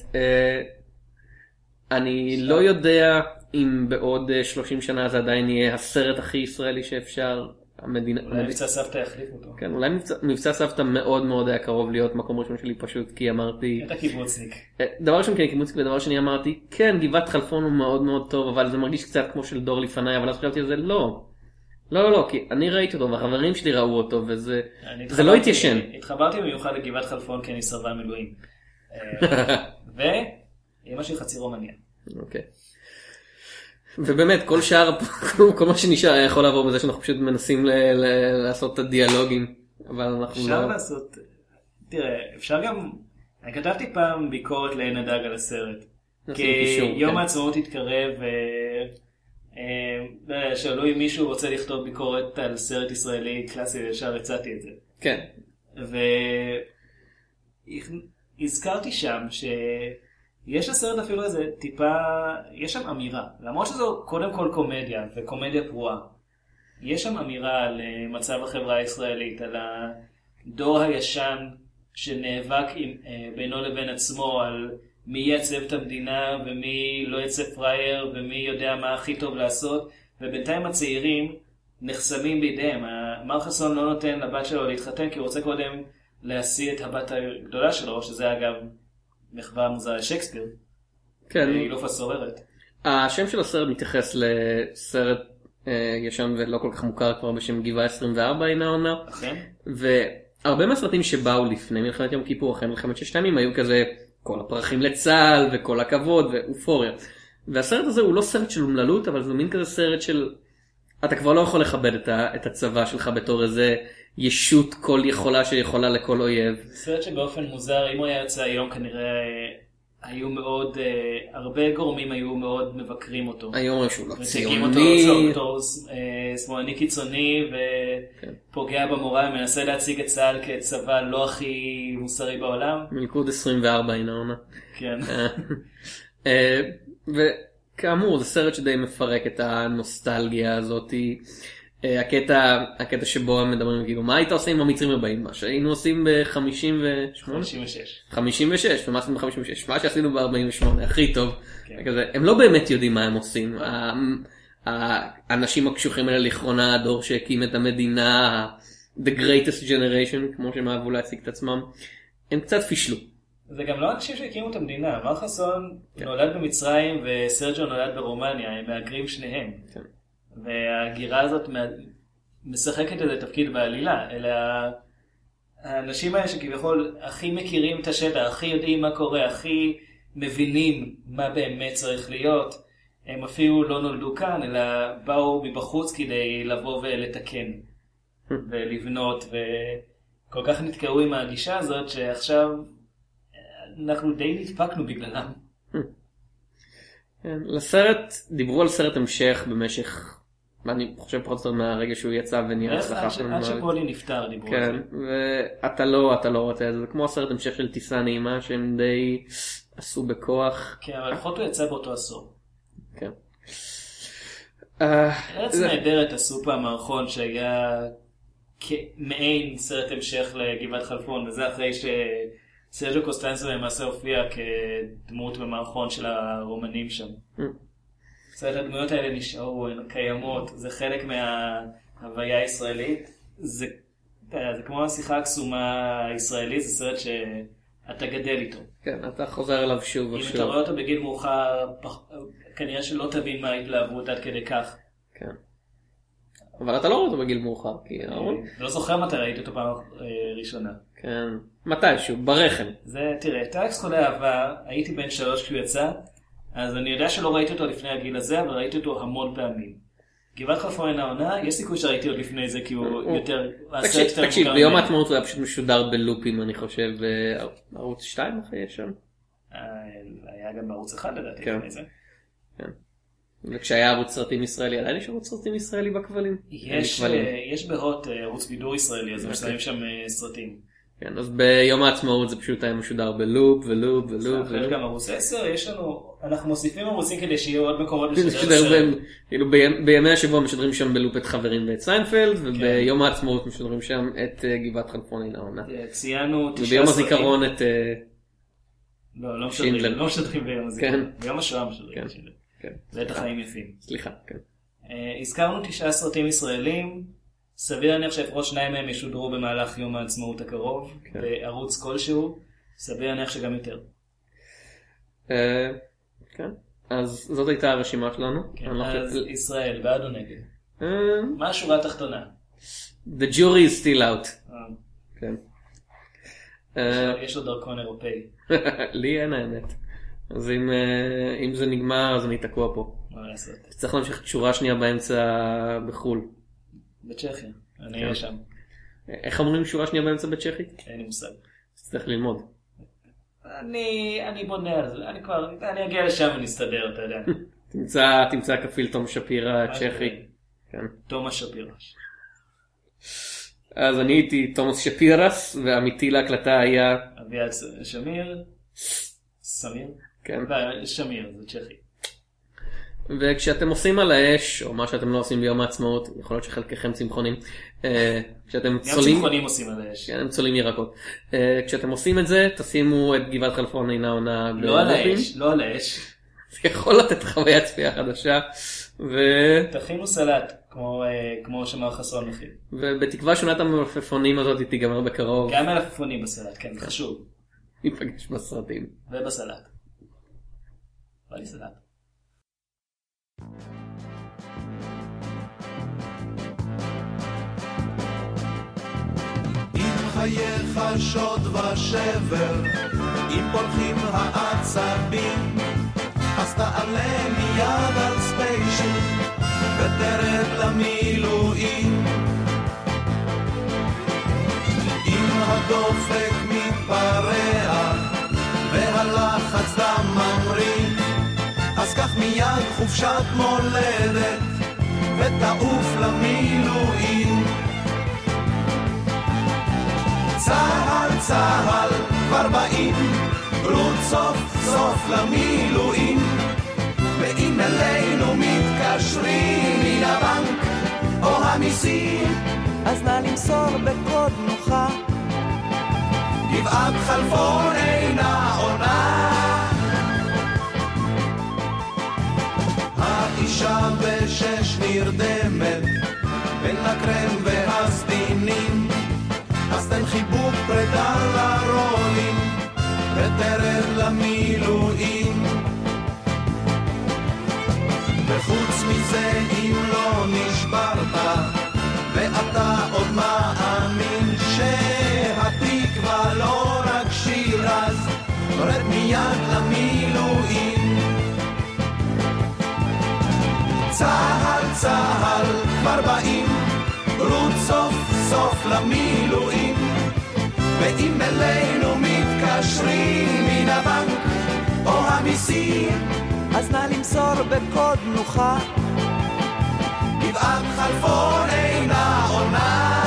אני לא יודע אם בעוד 30 שנה זה עדיין יהיה הסרט הכי ישראלי שאפשר. אולי מבצע סבתא יחליף אותו. כן, אולי מבצע סבתא מאוד מאוד היה קרוב להיות מקום ראשון שלי פשוט, כי אמרתי... אתה קיבוצניק. דבר ראשון כן, קיבוצניק, ודבר שני אמרתי, כן, גבעת חלפון הוא מאוד מאוד טוב, אבל זה מרגיש קצת כמו של דור לפניי, אבל אז חשבתי על זה, לא. לא, כי אני ראיתי אותו, והחברים שלי ראו אותו, וזה לא התיישן. התחברתי במיוחד לגבעת חלפון, כי אני סרבן מילואים. ואמא שלי חצי רומניה. אוקיי. ובאמת, כל שאר, כל מה שנשאר יכול לעבור בזה שאנחנו פשוט מנסים לעשות את הדיאלוגים, אבל אנחנו לא... אפשר לעשות, תראה, אפשר גם, אני כתבתי פעם ביקורת לעין הדג על הסרט, כי יום העצמאות התקרב, שאלו אם מישהו רוצה לכתוב ביקורת על סרט ישראלי קלאסי, ישר הצעתי את זה. כן. והזכרתי שם שיש לסרט אפילו איזה טיפה, יש שם אמירה, למרות שזו קודם כל קומדיה, וקומדיה פרועה. יש שם אמירה על מצב החברה הישראלית, על הדור הישן שנאבק בינו לבין עצמו, על מי יעצב את המדינה ומי לא יעצב פרייר ומי יודע מה הכי טוב לעשות, ובינתיים הצעירים נחסמים בידיהם. מר חסון לא נותן לבת שלו להתחתן כי הוא רוצה קודם להשיא את הבת הגדולה שלו, שזה אגב מחווה מוזרה לשייקספיר. כן. אילוף הסוררת. השם של הסרט מתייחס לסרט ישן ולא כל כך מוכר כבר בשם גבעה 24, הנה העונה. אכן. והרבה מהסרטים שבאו לפני מלחמת יום כיפור, אחרי מלחמת ששת הימים, היו כזה כל הפרחים לצה"ל וכל הכבוד ואופוריה. והסרט הזה הוא לא סרט של אומללות, אבל זה מין כזה סרט של אתה כבר לא יכול לכבד את הצבא שלך בתור איזה ישות כל יכולה שיכולה לכל אויב. סרט שבאופן מוזר, אם הוא היה יוצא היום כנראה היו מאוד, הרבה גורמים היו מאוד מבקרים אותו. היום שהוא לא ציוני. אותו בתור שמאלני קיצוני ופוגע במורל, מנסה להציג את צה"ל כצבא לא הכי מוסרי בעולם. מלכוד 24 הנה עונה. כן. וכאמור זה סרט שדי מפרק את הנוסטלגיה הזאת. הקטע שבו הם מדברים כאילו מה היית עושה עם המצרים הבאים, מה שהיינו עושים ב-56 ומה עשינו ב-56, מה שעשינו ב-48 הכי טוב. הם לא באמת יודעים מה הם עושים. האנשים הקשוחים האלה לאחרונה, הדור שהקים את המדינה, the greatest generation כמו שהם אהבו להציג את עצמם, הם קצת פישלו. זה גם לא אנשים שהקימו את המדינה. מר חסון נולד במצרים וסרג'ו נולד ברומניה, הם מהגרים שניהם. והגירה הזאת משחקת איזה תפקיד בעלילה. אלה האנשים האלה שכביכול הכי מכירים את השטח, הכי יודעים מה קורה, הכי מבינים מה באמת צריך להיות. הם אפילו לא נולדו כאן, אלא באו מבחוץ כדי לבוא ולתקן ולבנות, וכל כך נתקעו עם הגישה הזאת שעכשיו אנחנו די נדפקנו בגללם. לסרט, דיברו על סרט המשך במשך, אני חושב פחות או יותר מהרגע שהוא יצא ונראה אצלך. עד שפולי נפטר דיברו על כן, זה. ואתה לא רוצה את זה, זה כמו הסרט המשך של טיסה נעימה שהם די עשו בכוח. כן, אבל לפחות הוא יצא באותו עשור. כן. ארץ נהדרת עשו פעם מערכון שהיה מעין סרט המשך לגבעת חלפון, וזה אחרי סרג'ו קוסטנסו למעשה הופיע כדמות במערכון של הרומנים שם. זאת הדמויות האלה נשארו, הן קיימות, זה חלק מההוויה הישראלית. זה כמו השיחה הקסומה הישראלית, זה סרט שאתה גדל איתו. כן, אתה חוזר אליו שוב ושוב. אם אתה רואה אותו בגיל מאוחר, כנראה שלא תבין מה ההתלהבות עד כדי כך. כן. אבל אתה לא רואה אותו בגיל מאוחר, כי... לא זוכר מתי ראיתי אותו פעם ראשונה. כן, מתישהו, ברחם. זה, תראה, טקס חולה אהבה, הייתי בן 3 כשהוא יצא, אז אני יודע שלא ראיתי אותו לפני הגיל הזה, אבל ראיתי אותו המון פעמים. גבעת חלפון העונה, יש סיכוי שראיתי עוד לפני זה, כי הוא יותר... תקשיב, ביום העצמאות הוא היה פשוט משודר בלופים, אני חושב, בערוץ 2 אחרי שם. היה גם בערוץ 1 לדעתי לפני זה. כן. וכשהיה ערוץ סרטים ישראלי, עדיין יש ערוץ סרטים ישראלי בכבלים? יש בהוט ערוץ בידור ישראלי, אז משתרים שם סרטים. כן, אז ביום העצמאות זה פשוט היה משודר בלופ ולופ ולופ. אחרי גם ערוץ 10, יש לנו, אנחנו מוסיפים ערוצים כדי שיהיו עוד מקומות לשדר. בימי השבוע משדרים שם בלופ את חברים ואת סיינפלד, וביום העצמאות משדרים שם את גבעת חלפון עינה עונה. ציינו 9 וביום הזיכרון את שינדלר. לא משדרים ביום הזיכרון. ביום השואה משדרים את שינדלר. זה את החיים יפים. סליחה, כן. הזכרנו 9 סרטים ישראלים, סביר להניח שלפחות 2 מהם ישודרו במהלך יום העצמאות הקרוב, בערוץ כלשהו, סביר להניח שגם יותר. כן, אז זאת הייתה הרשימה שלנו. אז ישראל, בעד או נגד? מה השורה התחתונה? The jury is still out. כן. יש לו דרכון אירופאי. לי אין האמת. אז אם זה נגמר אז אני תקוע פה. מה לעשות? צריך להמשיך את שורה שנייה באמצע בחול. בצ'כיה, אני אהיה שם. איך אומרים שורה שנייה באמצע בצ'כית? אין לי מושג. צריך ללמוד. אני בונה על זה, אני אגיע לשם ונסתדר, אתה יודע. תמצא כפיל תום שפירא צ'כי. כן. תומאס שפירא. אז אני הייתי תומאס שפירס, ועמיתי להקלטה היה... אביעד שמיר. סמיר. כן. שמיר, זה צ'כי. וכשאתם עושים על האש, או מה שאתם לא עושים ביום העצמאות, יכול להיות שחלקכם צמחונים, כשאתם גם צולים... צמחונים עושים על האש. כן, הם צולים ירקות. כשאתם עושים את זה, תשימו את גבעת חלפון אינה עונה... לא על האש, לא על האש. זה יכול לתת חוויית צפייה חדשה, תכינו סלט, כמו שמר חסון מכין. ובתקווה שונת המלפפונים הזאת היא תיגמר בקרוב. גם מלפפונים בסלט, כן, זה חשוב. ניפגש בסרטים. ובסלט. בא לי סלט. אם חייך שוד ושבר, אם פולחים העצבים, אז תעלה מיד על ספיישל ותרד למילואים. אם הדופק מתפרע והלחץ דם ממריא, אז קח מיד חופשת מולדת ותעוף למילואים. צהל צהל כבר באים, רות סוף סוף למילואים. ואם אלינו מתקשרים מן הבנק או המיסים, אז נא למסור בקוד נוחה, גבעת חלפון אינה עונה. האישה בשש נרדמת בין הקרם והסדינים, אז תן חיבוק פרידה לרולים ותרד למילואים. וחוץ מזה אם לא נשברת ואתה עוד מאמין שהתקווה לא רק שיר, אז רד מיד למילואים. צהל צהל כבר באים, רות סוף סוף למילואים. ואם אלינו מתקשרים מן הבנק או המיסים, אז נא למסור בקוד נוחה, גבעת חלפון אינה עונה.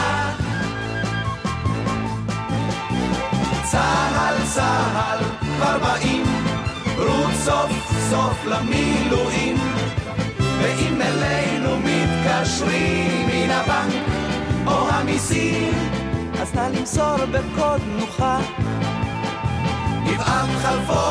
צהל צהל כבר באים, רות סוף סוף למילואים. ואם אלינו מתקשרים מן הבנק או המיסים, אז נא למסור בקוד נוחה, גבעת חלפון